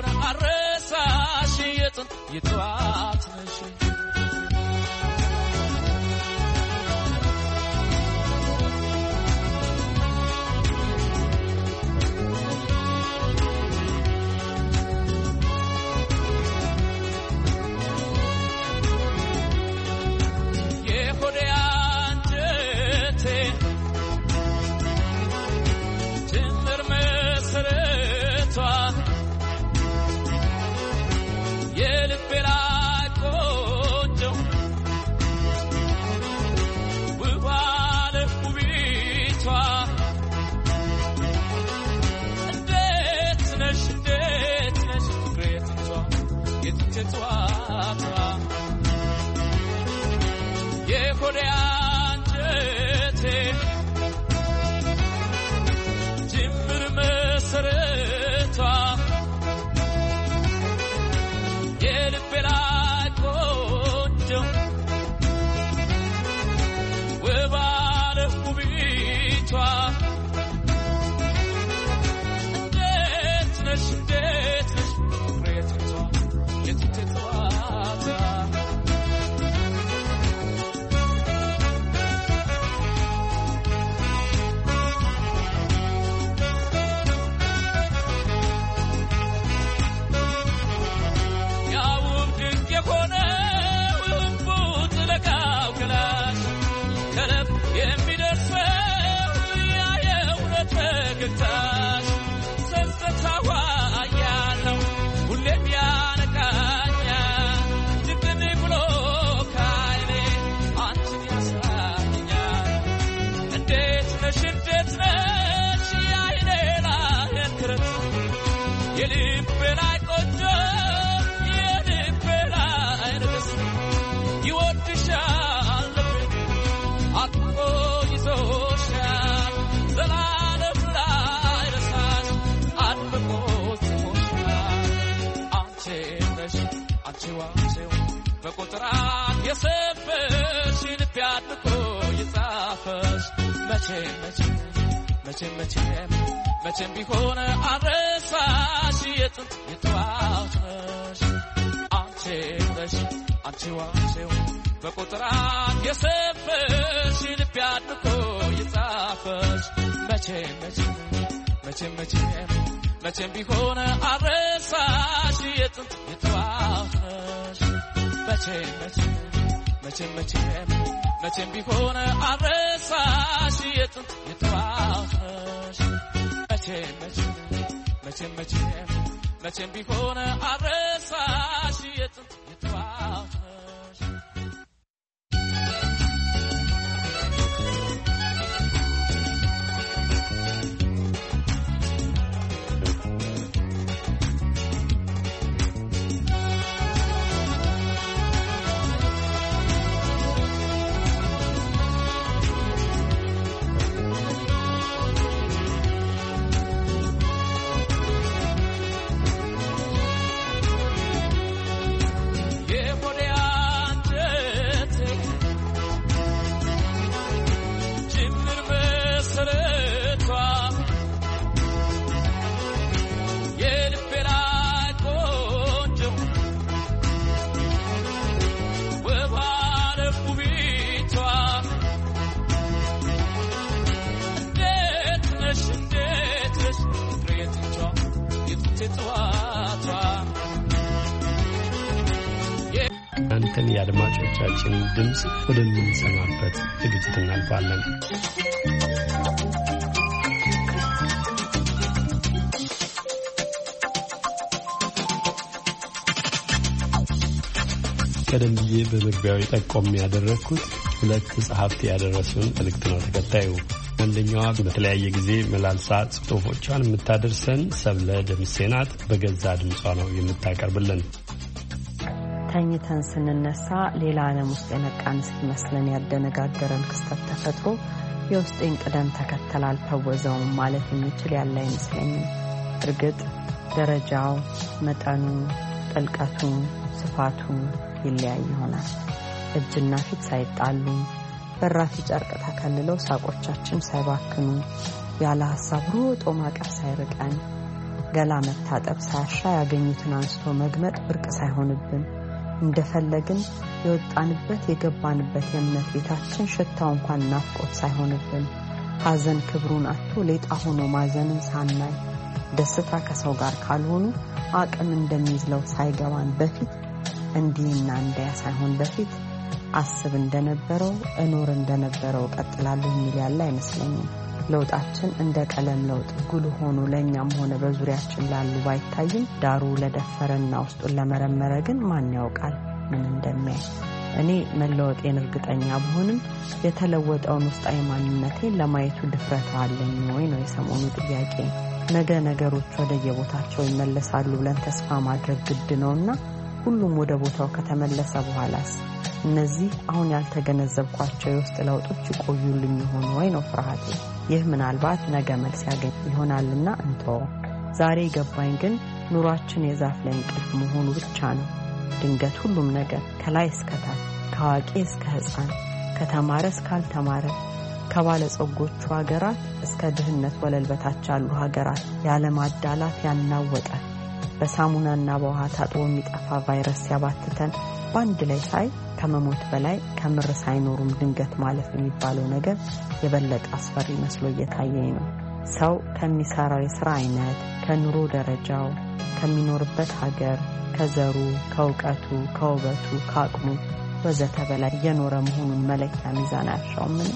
አረሳሽ የጥዋት ነሽ የልቤ ላይ የልቤ ላይ ቆንጆ የልቤ ላይ ንግሥት ይወድሻል አጥብቆ ይዞሻል ዘላለም ላይ ረሳሽ አጥብቆ ስሞሻል አንቺ ነሽ አንቺ ዋንቺው በቁጥራት የሰፈሽ ልቤ አጥብቆ ይጻፈሽ መቼም ቢሆን አረሳሽ የጥንት የጠዋት ነሽ አንቺ ነሽ አንቺ ዋንቺው በቁጥራት የሰፈሽ ልቤ አጥብቆ ይጻፈሽ መቼም ቢሆን አረሳሽ የጥንት የጠዋት ነሽ መቼም ቢሆን አረሳሽ የጥንት የጠዋት ነሽ መቼም ቢሆን አረሳሽ የጥንት የጠዋት ነሽ አንተን ያድማጮቻችን ድምጽ ወደምንሰማበት ዝግጅት እናልፋለን። ቀደም ብዬ በመግቢያው ጠቆም ያደረኩት ሁለት ጸሐፍት ያደረሱን መልእክት ነው። ተከታዩ አንደኛዋ በተለያየ ጊዜ መላልሳ ጽሑፎቿን የምታደርሰን ሰብለ ደምሴ ናት። በገዛ ድምጿ ነው የምታቀርብልን። ተኝተን ስንነሳ ሌላ ዓለም ውስጥ የነቃን ሲመስለን ያደነጋገረን ክስተት ተፈጥሮ የውስጤን ቅደም ተከተል አልፈወዘውም ማለት የሚችል ያለ አይመስለኝም። እርግጥ ደረጃው፣ መጠኑ፣ ጥልቀቱ፣ ስፋቱ ይለያይ ይሆናል። እጅና ፊት ሳይጣሉ በራፊ ጨርቅ ተከልለው ሳቆቻችን ሳይባክኑ ያለ ሐሳብ ሮጦ ማቀፍ ሳይርቀን ገላ መታጠብ ሳያሻ ያገኙትን አንስቶ መግመጥ ብርቅ ሳይሆንብን እንደፈለግን የወጣንበት የገባንበት የእምነት ቤታችን ሽታው እንኳን ናፍቆት ሳይሆንብን ሐዘን ክብሩን አጥቶ ሌጣ ሆኖ ማዘንን ሳናይ ደስታ ከሰው ጋር ካልሆኑ አቅም እንደሚዝለው ሳይገባን በፊት እንዲህና እንዲያ ሳይሆን በፊት አስብ እንደነበረው እኖር እንደነበረው ቀጥላለሁ የሚል ያለ አይመስለኝም። ለውጣችን እንደ ቀለም ለውጥ ጉልህ ሆኖ ለኛም ሆነ በዙሪያችን ላሉ ባይታይም ዳሩ ለደፈረና ውስጡን ለመረመረ ግን ማን ያውቃል ምን እንደሚያይ። እኔ መለወጤን እርግጠኛ ብሆንም የተለወጠውን ውስጣዊ ማንነቴን ለማየቱ ድፍረት አለኝ ወይ ነው የሰሞኑ ጥያቄ። ነገ ነገሮች ወደ የቦታቸው ይመለሳሉ ብለን ተስፋ ማድረግ ግድ ነውና ሁሉም ወደ ቦታው ከተመለሰ በኋላስ እነዚህ አሁን ያልተገነዘብኳቸው የውስጥ ለውጦች ይቆዩልኝ ይሆን ወይ ነው ፍርሃቴ። ይህ ምናልባት ነገ መልስ ያገኝ ይሆናልና እንተው። ዛሬ ገባኝ ግን ኑሯችን የዛፍ ላይ እንቅልፍ መሆኑ ብቻ ነው። ድንገት ሁሉም ነገር ከላይ እስከ ታች ከአዋቂ እስከ ሕፃን ከተማረ እስካልተማረ ከባለጸጎቹ ሀገራት እስከ ድህነት ወለል በታች ያሉ ሀገራት ያለ ማዳላት ያናወጠ በሳሙናና በውሃ ታጥቦ የሚጠፋ ቫይረስ ያባትተን በአንድ ላይ ሳይ ከመሞት በላይ ከምር ሳይኖሩም ድንገት ማለፍ የሚባለው ነገር የበለጠ አስፈሪ መስሎ እየታየኝ ነው። ሰው ከሚሰራው የሥራ አይነት፣ ከኑሮ ደረጃው፣ ከሚኖርበት ሀገር፣ ከዘሩ፣ ከእውቀቱ፣ ከውበቱ፣ ከአቅሙ ወዘተ በላይ የኖረ መሆኑን መለኪያ ሚዛን አያሻውም።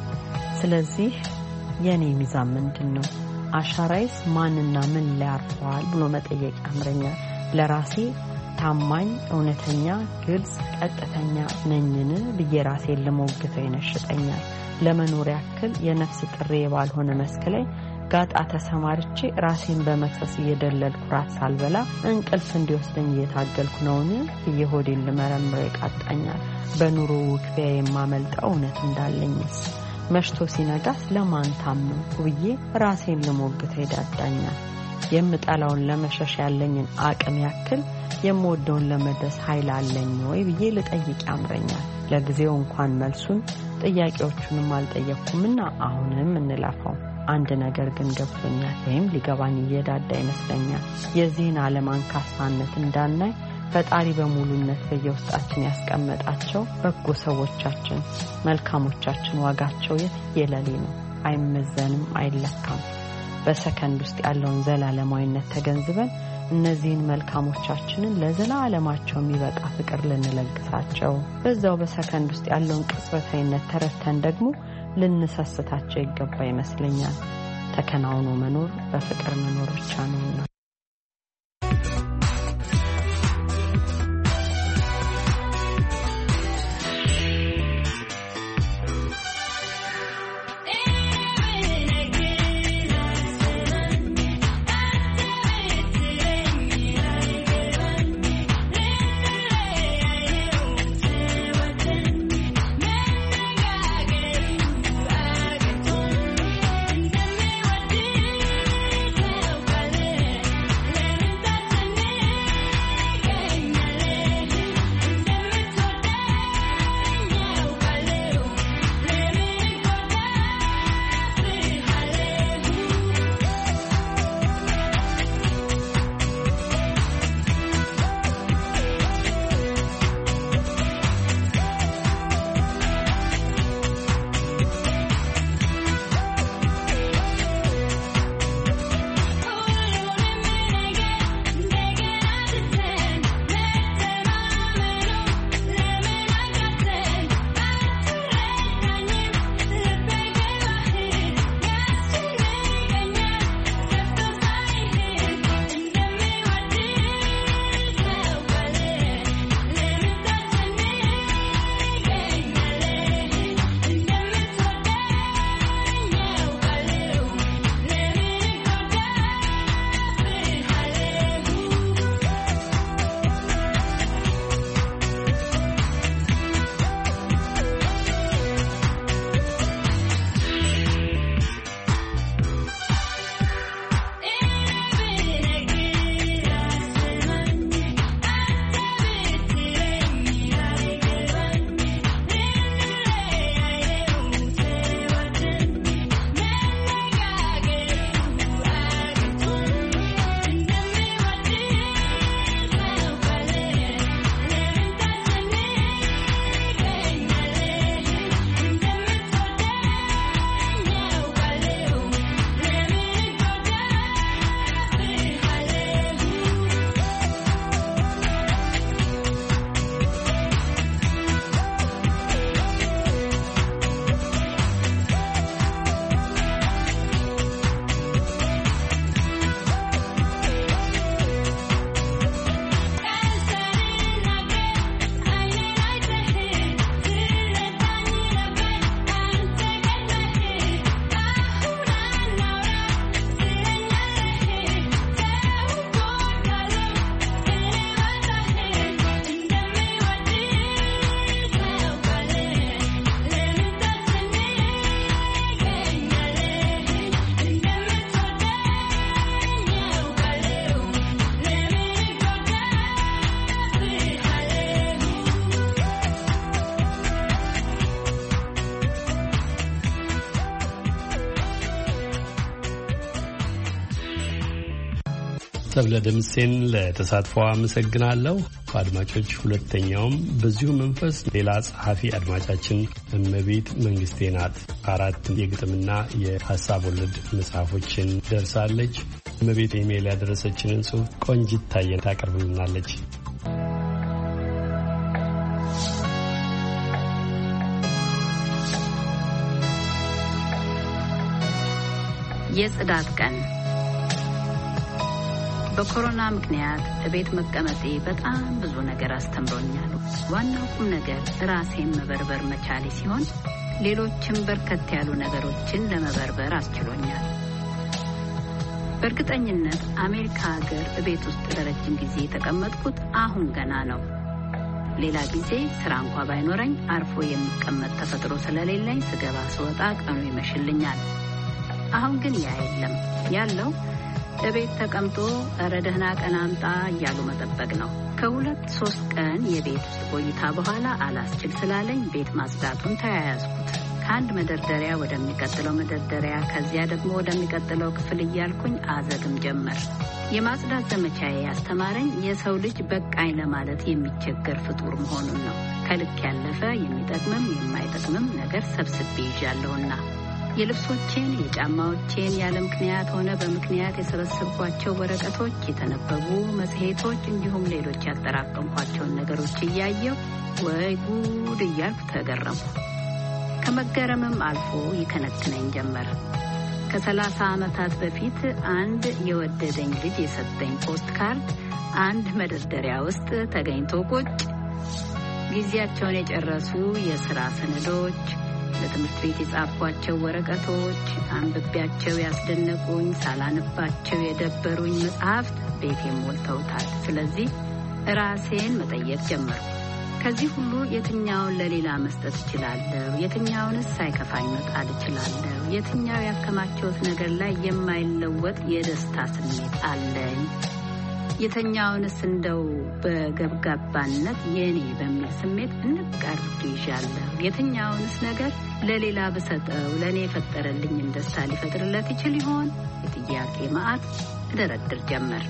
ስለዚህ የኔ ሚዛን ምንድነው? አሻራይስ ማንና ምን ላይ አርፏል ብሎ መጠየቅ ያምረኛል። ለራሴ ታማኝ፣ እውነተኛ፣ ግልጽ፣ ቀጥተኛ ነኝን ብዬ ራሴን ለሞግተው ይነሽጠኛል። ለመኖር ያክል የነፍስ ጥሬ ባልሆነ መስክ ላይ ጋጣ ተሰማርቼ ራሴን በመክሰስ እየደለልኩ ራት ሳልበላ እንቅልፍ እንዲወስደኝ እየታገልኩ ነውን እየሆዴን ልመረምር ይቃጣኛል። በኑሮ ውክቢያ የማመልጠው እውነት እንዳለኝስ መሽቶ ሲነጋስ ለማን ታመንኩ ብዬ ራሴን ልሞግት ይዳዳኛል። የምጠላውን ለመሸሽ ያለኝን አቅም ያክል የምወደውን ለመድረስ ኃይል አለኝ ወይ ብዬ ልጠይቅ ያምረኛል። ለጊዜው እንኳን መልሱን ጥያቄዎቹንም አልጠየቅኩምና አሁንም እንለፈው። አንድ ነገር ግን ገብቶኛል ወይም ሊገባኝ እየዳዳ ይመስለኛል። የዚህን ዓለም አንካሳነት እንዳናይ ፈጣሪ በሙሉነት በየውስጣችን ያስቀመጣቸው በጎ ሰዎቻችን መልካሞቻችን ዋጋቸው የትየለሌ ነው። አይመዘንም፣ አይለካም። በሰከንድ ውስጥ ያለውን ዘላለማዊነት ተገንዝበን እነዚህን መልካሞቻችንን ለዘላለማቸው የሚበቃ ፍቅር ልንለግሳቸው፣ በዛው በሰከንድ ውስጥ ያለውን ቅጽበታዊነት ተረድተን ደግሞ ልንሰስታቸው ይገባ ይመስለኛል። ተከናውኖ መኖር በፍቅር መኖር ብቻ ነውና። ሰብለ ደምሴን ለተሳትፎ አመሰግናለሁ። አድማጮች ሁለተኛውም በዚሁ መንፈስ ሌላ ጸሐፊ አድማጫችን እመቤት መንግስቴ ናት። 4 የግጥምና የሐሳብ ወለድ መጽሐፎችን ደርሳለች። እመቤት ኢሜል ያደረሰችንን ጽሑፍ ቆንጅት ታየን ታቀርብልናለች። የጽዳት ቀን በኮሮና ምክንያት እቤት መቀመጤ በጣም ብዙ ነገር አስተምሮኛል። ዋናው ቁም ነገር ራሴን መበርበር መቻሌ ሲሆን ሌሎችም በርከት ያሉ ነገሮችን ለመበርበር አስችሎኛል። በእርግጠኝነት አሜሪካ ሀገር ቤት ውስጥ ለረጅም ጊዜ የተቀመጥኩት አሁን ገና ነው። ሌላ ጊዜ ስራ እንኳ ባይኖረኝ አርፎ የሚቀመጥ ተፈጥሮ ስለሌለኝ ስገባ ስወጣ ቀኑ ይመሽልኛል። አሁን ግን ያ የለም። ያለው እቤት ተቀምጦ ኧረ ደህና ቀን አምጣ እያሉ መጠበቅ ነው። ከ2-3 ቀን የቤት ውስጥ ቆይታ በኋላ አላስችል ስላለኝ ቤት ማጽዳቱን ተያያዝኩት። ከአንድ መደርደሪያ ወደሚቀጥለው መደርደሪያ፣ ከዚያ ደግሞ ወደሚቀጥለው ክፍል እያልኩኝ አዘግም ጀመር። የማጽዳት ዘመቻዬ ያስተማረኝ የሰው ልጅ በቃኝ ለማለት የሚቸገር ፍጡር መሆኑን ነው። ከልክ ያለፈ የሚጠቅምም የማይጠቅምም ነገር ሰብስቤ ይዣለሁና የልብሶቼን፣ የጫማዎቼን ያለ ምክንያት ሆነ በምክንያት የሰበሰብኳቸው ወረቀቶች፣ የተነበቡ መጽሔቶች እንዲሁም ሌሎች ያጠራቀምኳቸውን ነገሮች እያየሁ ወይ ጉድ እያልኩ ተገረምኩ። ከመገረምም አልፎ ይከነክነኝ ጀመር። ከ30 ዓመታት በፊት አንድ የወደደኝ ልጅ የሰጠኝ ፖስት ካርድ አንድ መደርደሪያ ውስጥ ተገኝቶ ቁጭ፣ ጊዜያቸውን የጨረሱ የሥራ ሰነዶች፣ ለትምህርት ቤት የጻፍኳቸው ወረቀቶች፣ አንብቤያቸው ያስደነቁኝ፣ ሳላንባቸው የደበሩኝ መጽሐፍት ቤቴን ሞልተውታል። ስለዚህ ራሴን መጠየቅ ጀመርኩ። ከዚህ ሁሉ የትኛውን ለሌላ መስጠት እችላለሁ? የትኛውንስ ሳይከፋኝ መጣል እችላለሁ? የትኛው ያከማቸውት ነገር ላይ የማይለወጥ የደስታ ስሜት አለኝ? የትኛውንስ እንደው በገብጋባነት የኔ በሚል ስሜት እንቃርግ ይዣለሁ? የትኛውንስ ነገር ለሌላ ብሰጠው ለእኔ የፈጠረልኝን ደስታ ሊፈጥርለት ይችል ይሆን? የጥያቄ መዓት እደረድር ጀመር።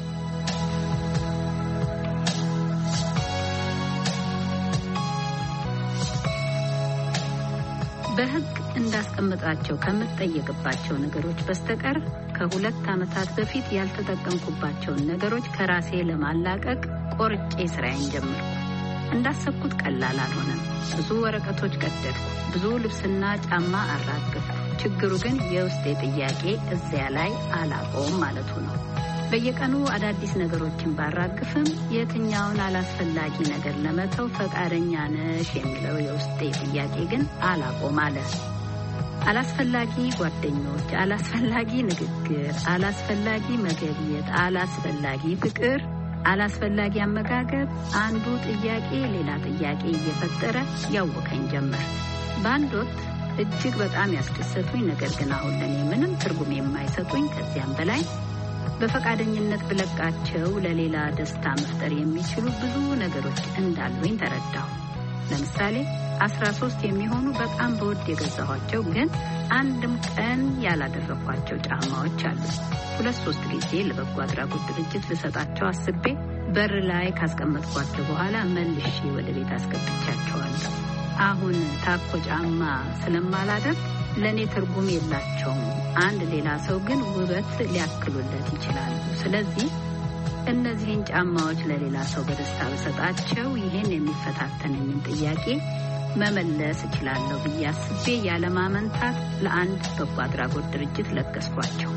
በሕግ እንዳስቀምጣቸው ከምጠየቅባቸው ነገሮች በስተቀር ከ2 ዓመታት በፊት ያልተጠቀምኩባቸውን ነገሮች ከራሴ ለማላቀቅ ቆርጬ ስራዬን ጀመርኩ። እንዳሰብኩት ቀላል አልሆነም። ብዙ ወረቀቶች ቀደድኩ፣ ብዙ ልብስና ጫማ አራገፍኩ። ችግሩ ግን የውስጤ ጥያቄ እዚያ ላይ አላቆም ማለቱ ነው። በየቀኑ አዳዲስ ነገሮችን ባራግፍም የትኛውን አላስፈላጊ ነገር ለመተው ፈቃደኛ ነሽ የሚለው የውስጤ ጥያቄ ግን አላቆም አለ። አላስፈላጊ ጓደኞች፣ አላስፈላጊ ንግግር፣ አላስፈላጊ መገብየት፣ አላስፈላጊ ፍቅር፣ አላስፈላጊ አመጋገብ አንዱ ጥያቄ ሌላ ጥያቄ እየፈጠረ ያወከኝ ጀመር። በአንድ ወቅት እጅግ በጣም ያስደሰቱኝ ነገር ግን አሁን ለኔ ምንም ትርጉም የማይሰጡኝ ከዚያም በላይ በፈቃደኝነት ብለቃቸው ለሌላ ደስታ መፍጠር የሚችሉ ብዙ ነገሮች እንዳሉኝ ተረዳሁ። ለምሳሌ 13 የሚሆኑ በጣም በውድ የገዛኋቸው ግን አንድም ቀን ያላደረኳቸው ጫማዎች አሉ። 2-3 ጊዜ ለበጎ አድራጎት ድርጅት ልሰጣቸው አስቤ በር ላይ ካስቀመጥኳቸው በኋላ መልሼ ወደ ቤት አስገብቻቸዋለሁ። አሁን ታኮ ጫማ ስለማላደርግ ለእኔ ትርጉም የላቸውም። አንድ ሌላ ሰው ግን ውበት ሊያክሉለት ይችላሉ። ስለዚህ እነዚህን ጫማዎች ለሌላ ሰው በደስታ በሰጣቸው ይህን የሚፈታተነኝን ጥያቄ መመለስ እችላለሁ ብዬ አስቤ ያለማመንታት ለአንድ በጎ አድራጎት ድርጅት ለገስኳቸው።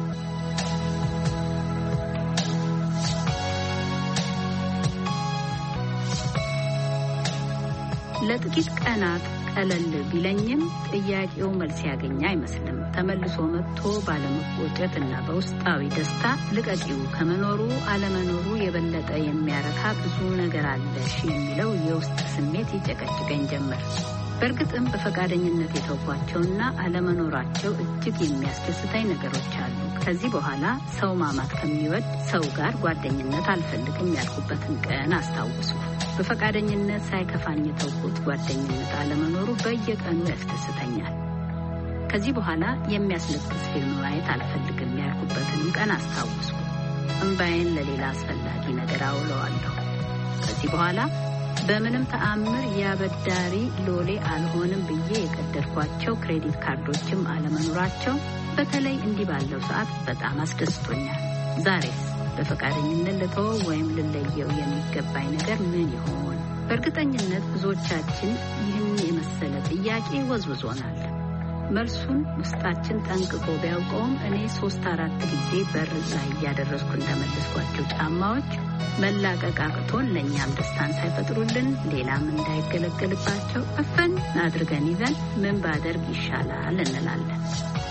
ለጥቂት ቀናት ቀለል ቢለኝም ጥያቄው መልስ ያገኘ አይመስልም። ተመልሶ መጥቶ ባለመቆጨት እና በውስጣዊ ደስታ ልቀቂው ከመኖሩ አለመኖሩ የበለጠ የሚያረካ ብዙ ነገር አለሽ የሚለው የውስጥ ስሜት ይጨቀጭቀኝ ጀመር። በእርግጥም በፈቃደኝነት የተውኳቸውና አለመኖራቸው እጅግ የሚያስደስተኝ ነገሮች አሉ። ከዚህ በኋላ ሰው ማማት ከሚወድ ሰው ጋር ጓደኝነት አልፈልግም ያልኩበትን ቀን አስታውሱ። በፈቃደኝነት ሳይከፋኝ የተውኩት ጓደኝነት አለመኖሩ በየቀኑ ያስደስተኛል። ከዚህ በኋላ የሚያስለቅስ ፊልም ማየት አልፈልግም ያልኩበትን ቀን አስታውሱ። እንባዬን ለሌላ አስፈላጊ ነገር አውለዋለሁ። ከዚህ በኋላ በምንም ተአምር ያበዳሪ ሎሌ አልሆንም ብዬ የቀደድኳቸው ክሬዲት ካርዶችም አለመኖራቸው በተለይ እንዲህ ባለው ሰዓት በጣም አስደስቶኛል። ዛሬስ በፈቃደኝነት ልተወው ወይም ልለየው የሚገባኝ ነገር ምን ይሆን? በእርግጠኝነት ብዙዎቻችን ይህን የመሰለ ጥያቄ ወዝውዞናል። መልሱን ውስጣችን ጠንቅቆ ቢያውቀውም እኔ 3-4 ጊዜ በር ላይ እያደረስኩ እንደመለስኳቸው ጫማዎች መላቀቅ አቅቶን ለእኛም ደስታን ሳይፈጥሩልን ሌላም እንዳይገለገልባቸው እፈን አድርገን ይዘን ምን ባደርግ ይሻላል እንላለን።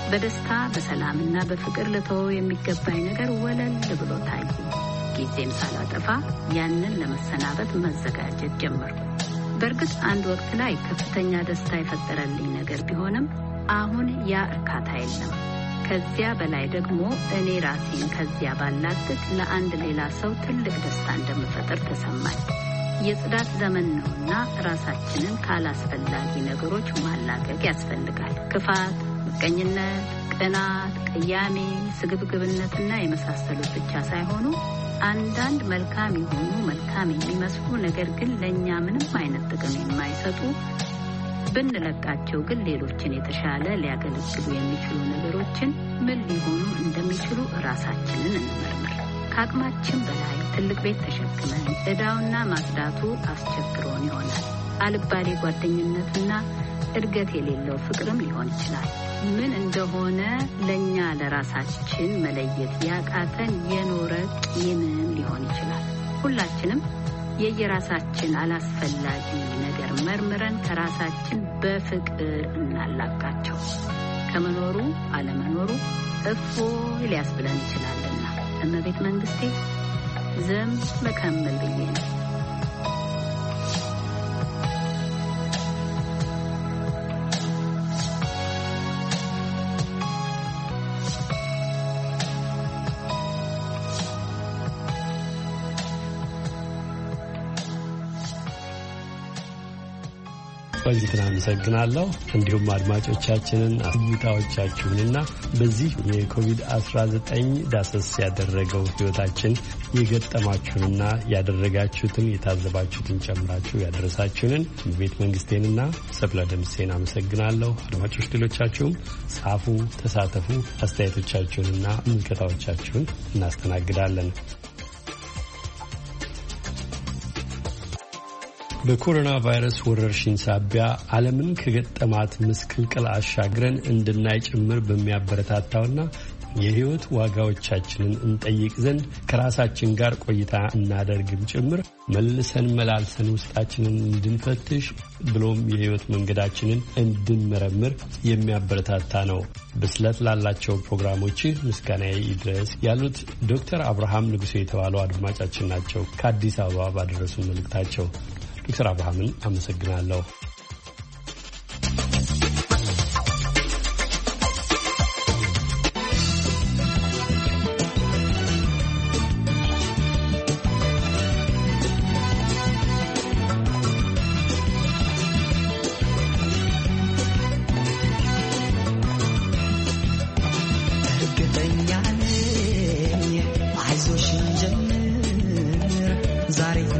በደስታ በሰላምና በፍቅር ልተወው የሚገባኝ ነገር ወለል ብሎ ታየ። ጊዜም ሳላጠፋ ያንን ለመሰናበት መዘጋጀት ጀመርኩ። በእርግጥ አንድ ወቅት ላይ ከፍተኛ ደስታ የፈጠረልኝ ነገር ቢሆንም አሁን ያ እርካታ የለም። ከዚያ በላይ ደግሞ እኔ ራሴን ከዚያ ባላግጥ ለአንድ ሌላ ሰው ትልቅ ደስታ እንደምፈጥር ተሰማኝ። የጽዳት ዘመን ነውና ራሳችንን ካላስፈላጊ ነገሮች ማላቀቅ ያስፈልጋል። ክፋት፣ ምቀኝነት፣ ቅናት፣ ቅያሜ፣ ስግብግብነትና የመሳሰሉት ብቻ ሳይሆኑ አንዳንድ መልካም የሆኑ መልካም የሚመስሉ ነገር ግን ለእኛ ምንም አይነት ጥቅም የማይሰጡ ብንለቃቸው ግን ሌሎችን የተሻለ ሊያገለግሉ የሚችሉ ነገሮችን ምን ሊሆኑ እንደሚችሉ ራሳችንን እንመርምር። ከአቅማችን በላይ ትልቅ ቤት ተሸክመን ዕዳውና ማጽዳቱ አስቸግሮን ይሆናል። አልባሌ ጓደኝነትና እድገት የሌለው ፍቅርም ሊሆን ይችላል። ምን እንደሆነ ለእኛ ለራሳችን መለየት ያቃተን የኖረ ቂምም ሊሆን ይችላል። ሁላችንም የየራሳችን አላስፈላጊ ነገር መርምረን ከራሳችን በፍቅር እናላቃቸው። ከመኖሩ አለመኖሩ እፎይ ሊያስብለን ይችላልና እመቤት መንግስቴ ዘም መከመል ብዬ ነው። ቆይተን አመሰግናለሁ። እንዲሁም አድማጮቻችንን አስተያየቶቻችሁንና በዚህ የኮቪድ-19 ዳሰስ ያደረገው ህይወታችን የገጠማችሁንና ያደረጋችሁትን የታዘባችሁትን ጨምራችሁ ያደረሳችሁንን ቤት መንግስቴንና ሰብለ ደምሴን አመሰግናለሁ። አድማጮች ሌሎቻችሁም ጻፉ፣ ተሳተፉ። አስተያየቶቻችሁንና ምልከታዎቻችሁን እናስተናግዳለን። በኮሮና ቫይረስ ወረርሽኝ ሳቢያ ዓለምን ከገጠማት ምስቅልቅል አሻግረን እንድናይ ጭምር በሚያበረታታውና የህይወት ዋጋዎቻችንን እንጠይቅ ዘንድ ከራሳችን ጋር ቆይታ እናደርግም ጭምር መልሰን መላልሰን ውስጣችንን እንድንፈትሽ ብሎም የህይወት መንገዳችንን እንድንመረምር የሚያበረታታ ነው። ብስለት ላላቸው ፕሮግራሞች ምስጋናዬ ይድረስ ያሉት ዶክተር አብርሃም ንጉሴ የተባሉ አድማጫችን ናቸው። ከአዲስ አበባ ባደረሱ መልእክታቸው ዶክተር አብርሃምን አመሰግናለሁ። ዛሬ